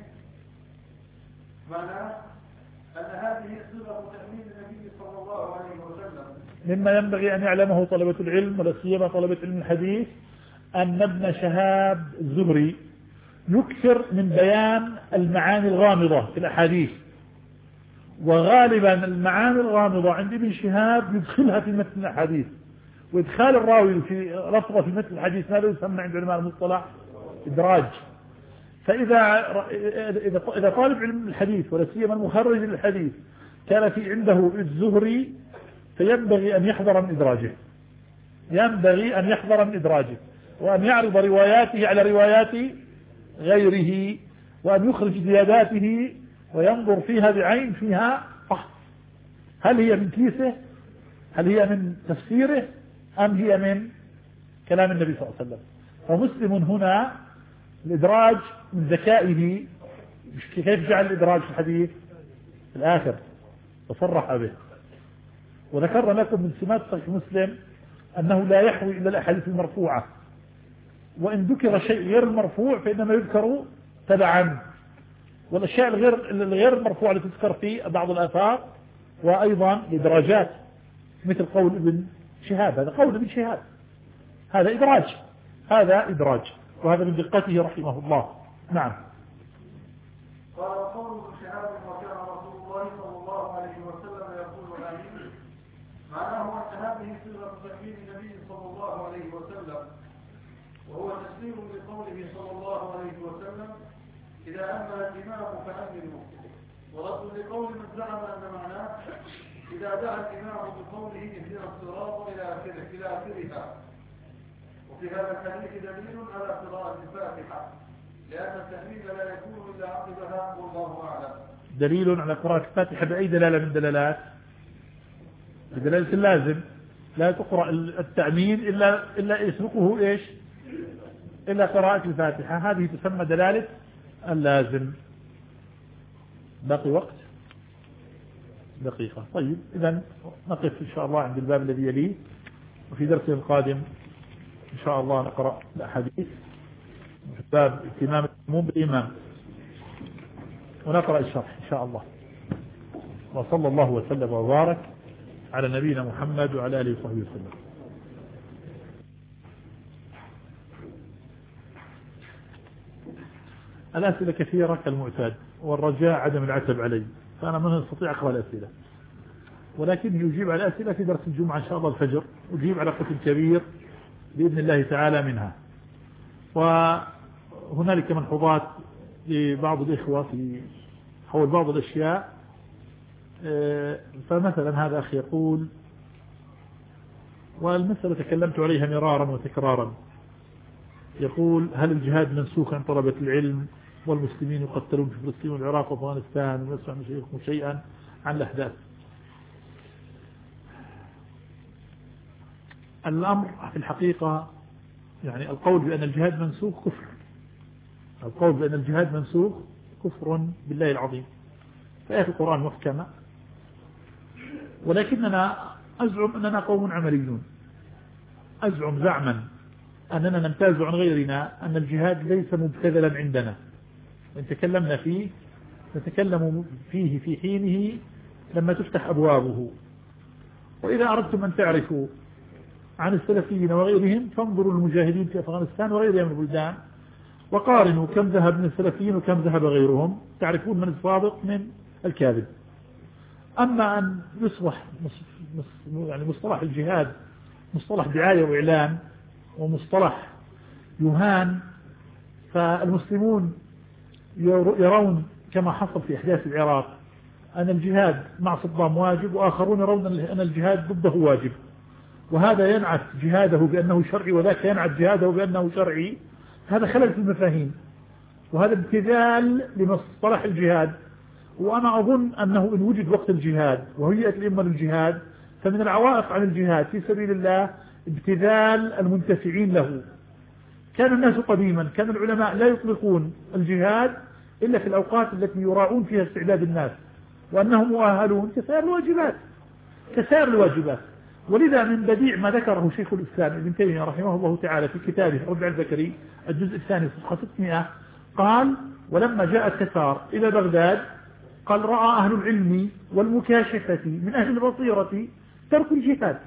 معناه أن هذه صيغة تأمين النبي صلى الله عليه وسلم. مما ينبغي أن يعلمه طلبة العلم ولا سيما طلبة علم الحديث أن ابن شهاب الزهري يكثر من بيان المعاني الغامضة في الأحاديث، وغالبا المعاني الغامضة عند ابن شهاب يدخلها في متن الحديث، وإدخال الراوي في لفظة في متن الحديث ماذا يسمى عند علماء المصطلح؟ إدراج. فإذا طالب علم الحديث ولا سيما المخرج للحديث كان في عنده الزهري فينبغي أن يحذر من إدراجه، ينبغي أن يحذر من إدراجه، وأن يعرض رواياته على روايات غيره، وأن يخرج زياداته وينظر فيها بعين فيها فحص، هل هي من كيسه، هل هي من تفسيره، أم هي من كلام النبي صلى الله عليه وسلم. فمسلم هنا الإدراج من ذكائه، كيف جعل الإدراج في الحديث في الآخر وصرح به. وذكرنا لكم من سمات صحيح مسلم أنه لا يحوي إلا الأحاديث المرفوعة، وإن ذكر شيء غير المرفوع فإنما يذكر تبعا، والأشياء الغير المرفوعة التي تذكر في بعض الآثار وأيضا لدرجات، مثل قول ابن شهاب، هذا قول ابن شهاب، هذا إدراج، هذا إدراج، وهذا من دقته رحمه الله. نعم. قال وقول ابن شهاب وكان رسول الله صلى الله عليه وسلم يقول آمين، معناه أن هذه صيغة تأمين النبي صلى الله عليه وسلم، وهو تسليم لقوله صلى الله عليه وسلم إذا أمن الإمام فأمنوا، ورد لقول من زعم أن معناه إذا دعا الإمام بقوله اهدنا الصراط إلى آخرها. وفي هذا الحديث دليل على قراءة الفاتحة، لأن التأمين لا يكون إلا عقبها والله أعلم. دليل على قراءة الفاتحة بأي دلالة من دلالات؟ بدلالة اللازم، لا تقرأ التأمين إلا يسبقه إيش؟ إلا قراءة الفاتحة، هذه تسمى دلالة اللازم. باقي وقت دقيقة. طيب إذن نقف إن شاء الله عند الباب الذي يليه، وفي درس القادم إن شاء الله نقرأ الأحاديث باب اهتمام المأموم بالإمام ونقرأ الشرح إن شاء الله. وصلى الله وسلم وبارك على نبينا محمد وعلى آله وصحبه وسلم. الأسئلة كثيرة كالمعتاد، والرجاء عدم العتب علي، فأنا من أستطيع أقرأ الأسئلة، ولكن يجيب على الأسئلة في درس الجمعة إن شاء الله الفجر، أجيب على قسم كبير بإذن الله تعالى منها. وهنالك ملحوظات لبعض الإخوة في حول بعض الأشياء. فمثلا هذا أخي يقول، والمسألة تكلمت عليها مرارا وتكرارا، يقول: هل الجهاد منسوخ عن طلبة العلم والمسلمين يقتلون في فلسطين والعراق وأفغانستان ويسمع مشايخكم شيئا عن الأحداث؟ الأمر في الحقيقة يعني القول بأن الجهاد منسوخ كفر، القول بأن الجهاد منسوخ كفر بالله العظيم. فآيات القرآن محكمة، ولكننا أزعم أننا قوم عمليون، أزعم زعما أننا نمتاز عن غيرنا أن الجهاد ليس مبتذلا عندنا، إن تكلمنا فيه نتكلم فيه في حينه لما تفتح أبوابه. وإذا أردتم أن تعرفوا عن السلفيين وغيرهم فانظروا المجاهدين في أفغانستان وغيرها من البلدان، وقارنوا كم ذهب من السلفيين وكم ذهب غيرهم، تعرفون من الصادق من الكاذب. أما أن يصبح يعني مصطلح الجهاد مصطلح دعاية وإعلان ومصطلح يهان، فالمسلمون يرون كما حصل في أحداث العراق أن الجهاد مع صدام واجب، وآخرون يرون أن الجهاد ضده واجب، وهذا ينعت جهاده بأنه شرعي وذاك ينعت جهاده بأنه شرعي. هذا خلل في المفاهيم، وهذا ابتذال لمصطلح الجهاد. وأنا أظن أنه إن وجد وقت الجهاد وهيئة الأمة للجهاد، فمن العوائق عن الجهاد في سبيل الله ابتذال المنتفعين له. كان الناس قديما، كان العلماء لا يطلقون الجهاد إلا في الأوقات التي يراعون فيها استعداد الناس وأنهم مؤهلون كسائر الواجبات. ولذا من بديع ما ذكره شيخ الإسلام ابن تيمية رحمه الله تعالى في كتابه ربع الذكري الجزء الثاني صفحة 600، قال: ولما جاء التتار إلى بغداد قال: رأى أهل العلم والمكاشفة من أهل البصيرة ترك الجهاد.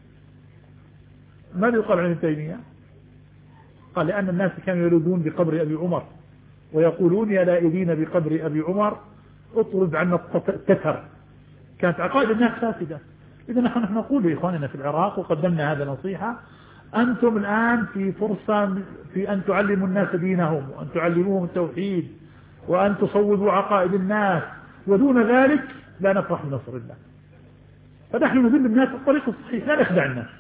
ماذا يقال عن ابن تيمية؟ قال: لأن الناس كانوا يلوذون بقبر أبي عمر ويقولون: يا لائذين بقبر أبي عمر اطرد عنا التتر. كانت عقائد الناس فاسدة. إذا نحن نقول لإخواننا في العراق، وقدمنا هذا نصيحة: أنتم الآن في فرصة في أن تعلموا الناس دينهم، وأن تعلموهم التوحيد، وأن تصوبوا عقائد الناس، ودون ذلك لا نفرح بنصر الله. فنحن نذل الناس الطريق الصحيح، لا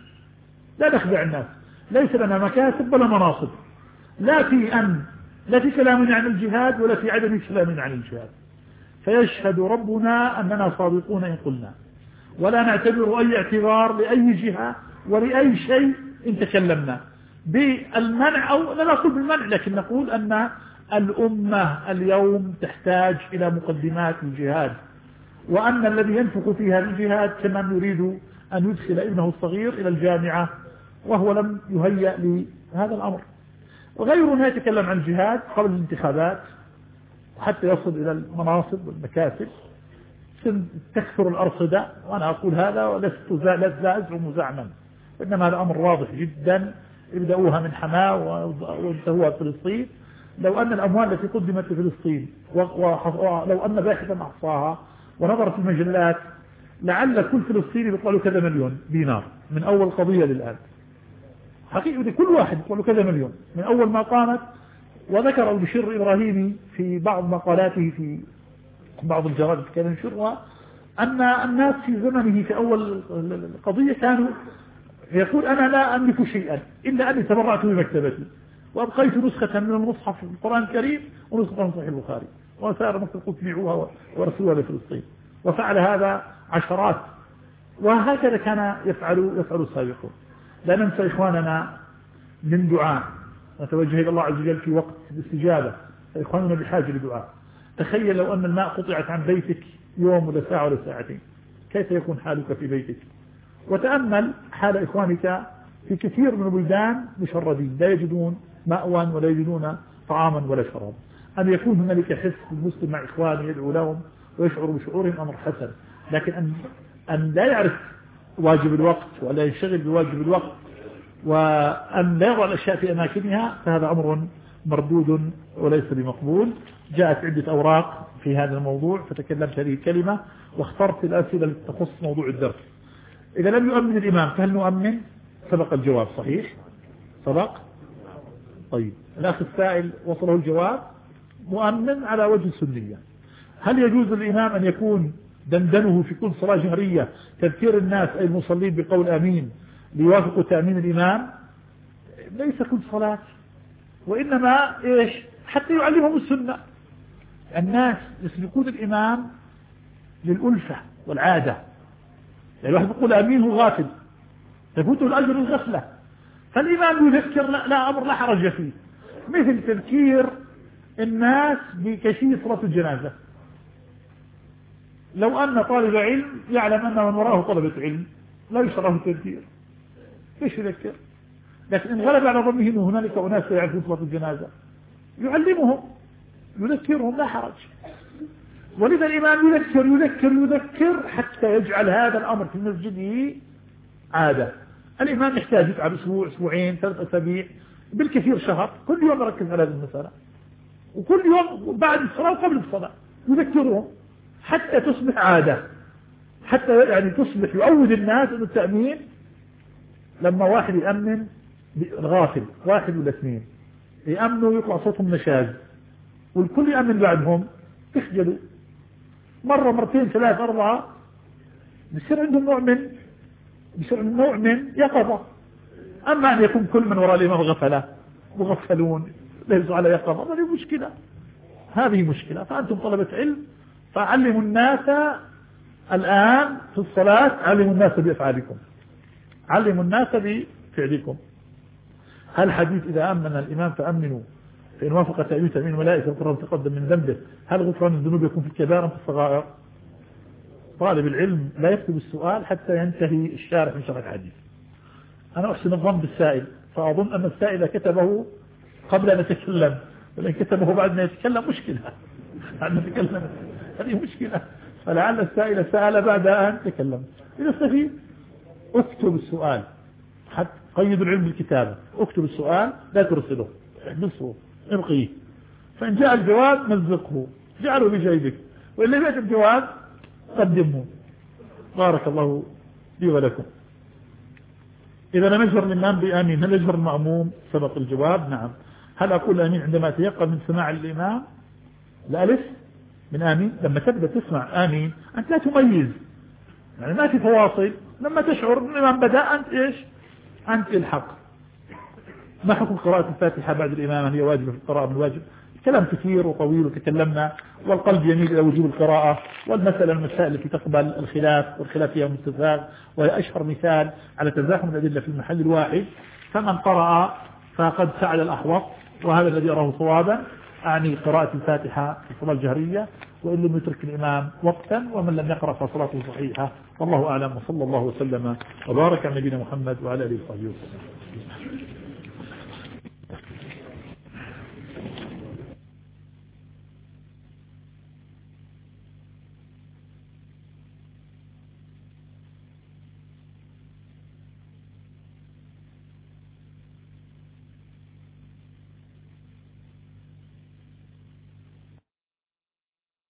نخدع الناس، ليس لنا مكاسب ولا مناصب، لا في كلامنا عن الجهاد ولا في عدم كلامنا عن الجهاد. فيشهد ربنا أننا صادقون إن قلنا، ولا نعتبر أي اعتبار لأي جهة ولأي شيء إن تكلمنا بالمنع، أو لا نقول بالمنع، لكن نقول أن الأمة اليوم تحتاج إلى مقدمات الجهاد، وأن الذي ينفق في هذا الجهاد كمن يريد أن يدخل ابنه الصغير إلى الجامعة وهو لم يهيأ لهذا الأمر. وغيرنا يتكلم عن الجهاد قبل الانتخابات حتى يصل إلى المناصب والمكاسب، تكثر الأرصدة. وأنا أقول هذا لا أزعم زعما، إنما هذا أمر واضح جدا. ابدأوها من حماة وانتهوها فلسطين. لو أن الأموال التي قدمت لفلسطين لو أن باحثا أحصاها ونظر في المجلات، لعل كل فلسطيني يطلع له كذا مليون دينار من أول قضية للآن. حقيقة كل واحد يطلع له كذا مليون من أول ما قامت. وذكر البشير الإبراهيمي في بعض مقالاته في بعض الجرائد كان ينشرها أن الناس في زمنه في أول القضية كانوا يقول: أنا لا أملك شيئا إلا أني تبرعت بمكتبتي وأبقيت نسخة من المصحف القرآن الكريم ونسخة من صحيح البخاري، وسائر مكتب قلت بيعوها ورسلوها لفلسطين. وفعل هذا عشرات، وهكذا كان يفعل السابقون. لا ننسى إخواننا من دعاء، نتوجه إلى الله عز وجل في وقت الاستجابة، فإخواننا بحاجة لدعاء. تخيل لو أن الماء قطعت عن بيتك يوم ولا ساعة ولا ساعتين، كيف يكون حالك في بيتك؟ وتأمل حال إخوانك في كثير من البلدان مشردين لا يجدون مأوى ولا يجدون طعاما ولا شرابا. أن يكون هنالك حس المسلم مع إخوانه يدعو لهم ويشعر بشعورهم أمر حسن، لكن أن لا يعرف واجب الوقت ولا ينشغل بواجب الوقت وأن لا يضع الأشياء في أماكنها فهذا أمر مردود وليس بمقبول. جاءت عدة أوراق في هذا الموضوع فتكلمت هذه الكلمة واخترت الأسئلة التي تخص موضوع الدرس. إذا لم يؤمن الإمام فهل نؤمن؟ سبق الجواب صحيح؟ سبق؟ طيب الأخ السائل وصله الجواب مؤمن على وجه السنية. هل يجوز للإمام أن يكون دندنه في كل صلاة جهرية تذكير الناس أي المصلين بقول آمين ليوافقوا تأمين الإمام؟ ليس كل صلاة، وإنما إيش حتى يعلمهم السنة. الناس يسلكون الإمام للألفة والعادة، يعني الواحد يقول آمين هو غافل يفوته الأجر الغفلة، فالإمام يذكر لا أمر لا حرج فيه، مثل تذكير الناس بكيفية صلاة الجنازة. لو أن طالب علم يعلم أن من وراءه طلبة علم لا يشرع التذكير، ليش يذكر؟ لكن إن غلب على ظنه أن هنالك أناس يعرفون صلاة الجنازة يعلمهم يذكرهم لا حرج. ولذا الإمام يذكر حتى يجعل هذا الأمر في مسجده عادة. الإمام يحتاج يتعب أسبوع أسبوعين 3 أسابيع بالكثير شهر، كل يوم يركز على هذه المسألة، وكل يوم بعد الصلاة وقبل الصلاة يذكرهم حتى تصبح عادة، حتى يعني تصبح يؤود الناس أن التأمين لما واحد يأمن الغافل 1 ولا 2 يأمنوا يطلع صوتهم نشاز والكل يأمن بعدهم يخجلوا، مرة مرتين 3 4 بيصير عندهم نوع من يقظة. أما أن يكون كل من وراء الإمام غفلة مغفلون ليسوا على يقظة هذه مشكلة. فأنتم طلبة علم فعلموا الناس الآن في الصلاة، علموا الناس بأفعالكم، علموا الناس بفعلكم. هل حديث إذا أمن الإمام فأمنوا فإن وافق تأمين الملائكة وقرر تقدم من ذنبه، هل غفران الذنوب يكون في الكبائر أم في الصغائر؟ طالب العلم لا يكتب السؤال حتى ينتهي الشارح من شرح الحديث. أنا أحسن الظن بالسائل، فأظن أن السائل كتبه قبل أن يتكلم، ولن كتبه بعد ما يتكلم مشكلة، بعد ما يتكلم هذه مشكلة، فلعل السائل سأل بعد أن تكلم. إذا استفيد اكتب السؤال، حتى قيدوا العلم بالكتابة، اكتب السؤال لا ترسله، احبسه ابقيه، فإن جاء الجواب مزقه جعله بجيبك، وإن لم يأتي الجواب قدمه. بارك الله لي ولكم. إذا لم يجبر الإمام بآمين هل يجبر المأموم؟ سبق الجواب نعم. هل أقول آمين عندما أتيقظ من سماع الإمام؟ الألف من آمين لما تبدأ تسمع آمين أنت لا تميز، يعني ما في فواصل، لما تشعر أن الإمام بدأ أنت إيش؟ أنت الحق. ما حكم قراءة الفاتحة بعد الإمام؟ هي واجبة في القراءة من الواجب؟ كلام كثير وطويل وتكلمنا، والقلب يميل إلى وجوب القراءة، والمسألة المسائل التي تقبل الخلاف والخلاف فيها مستفاض، وهي أشهر مثال على تزاحم الأدلة في المحل الواحد. فمن قرأ فقد فعل الأحوط، وهذا الذي أراه صوابا، أعني قراءة الفاتحة في الصلاة الجهرية، وإن لم يترك الإمام وقتا، ومن لم يقرأ فصلاته صحيحة، والله أعلم. وصلى الله وسلم وبارك على نبينا محمد وعلى آله وصحبه وسلم.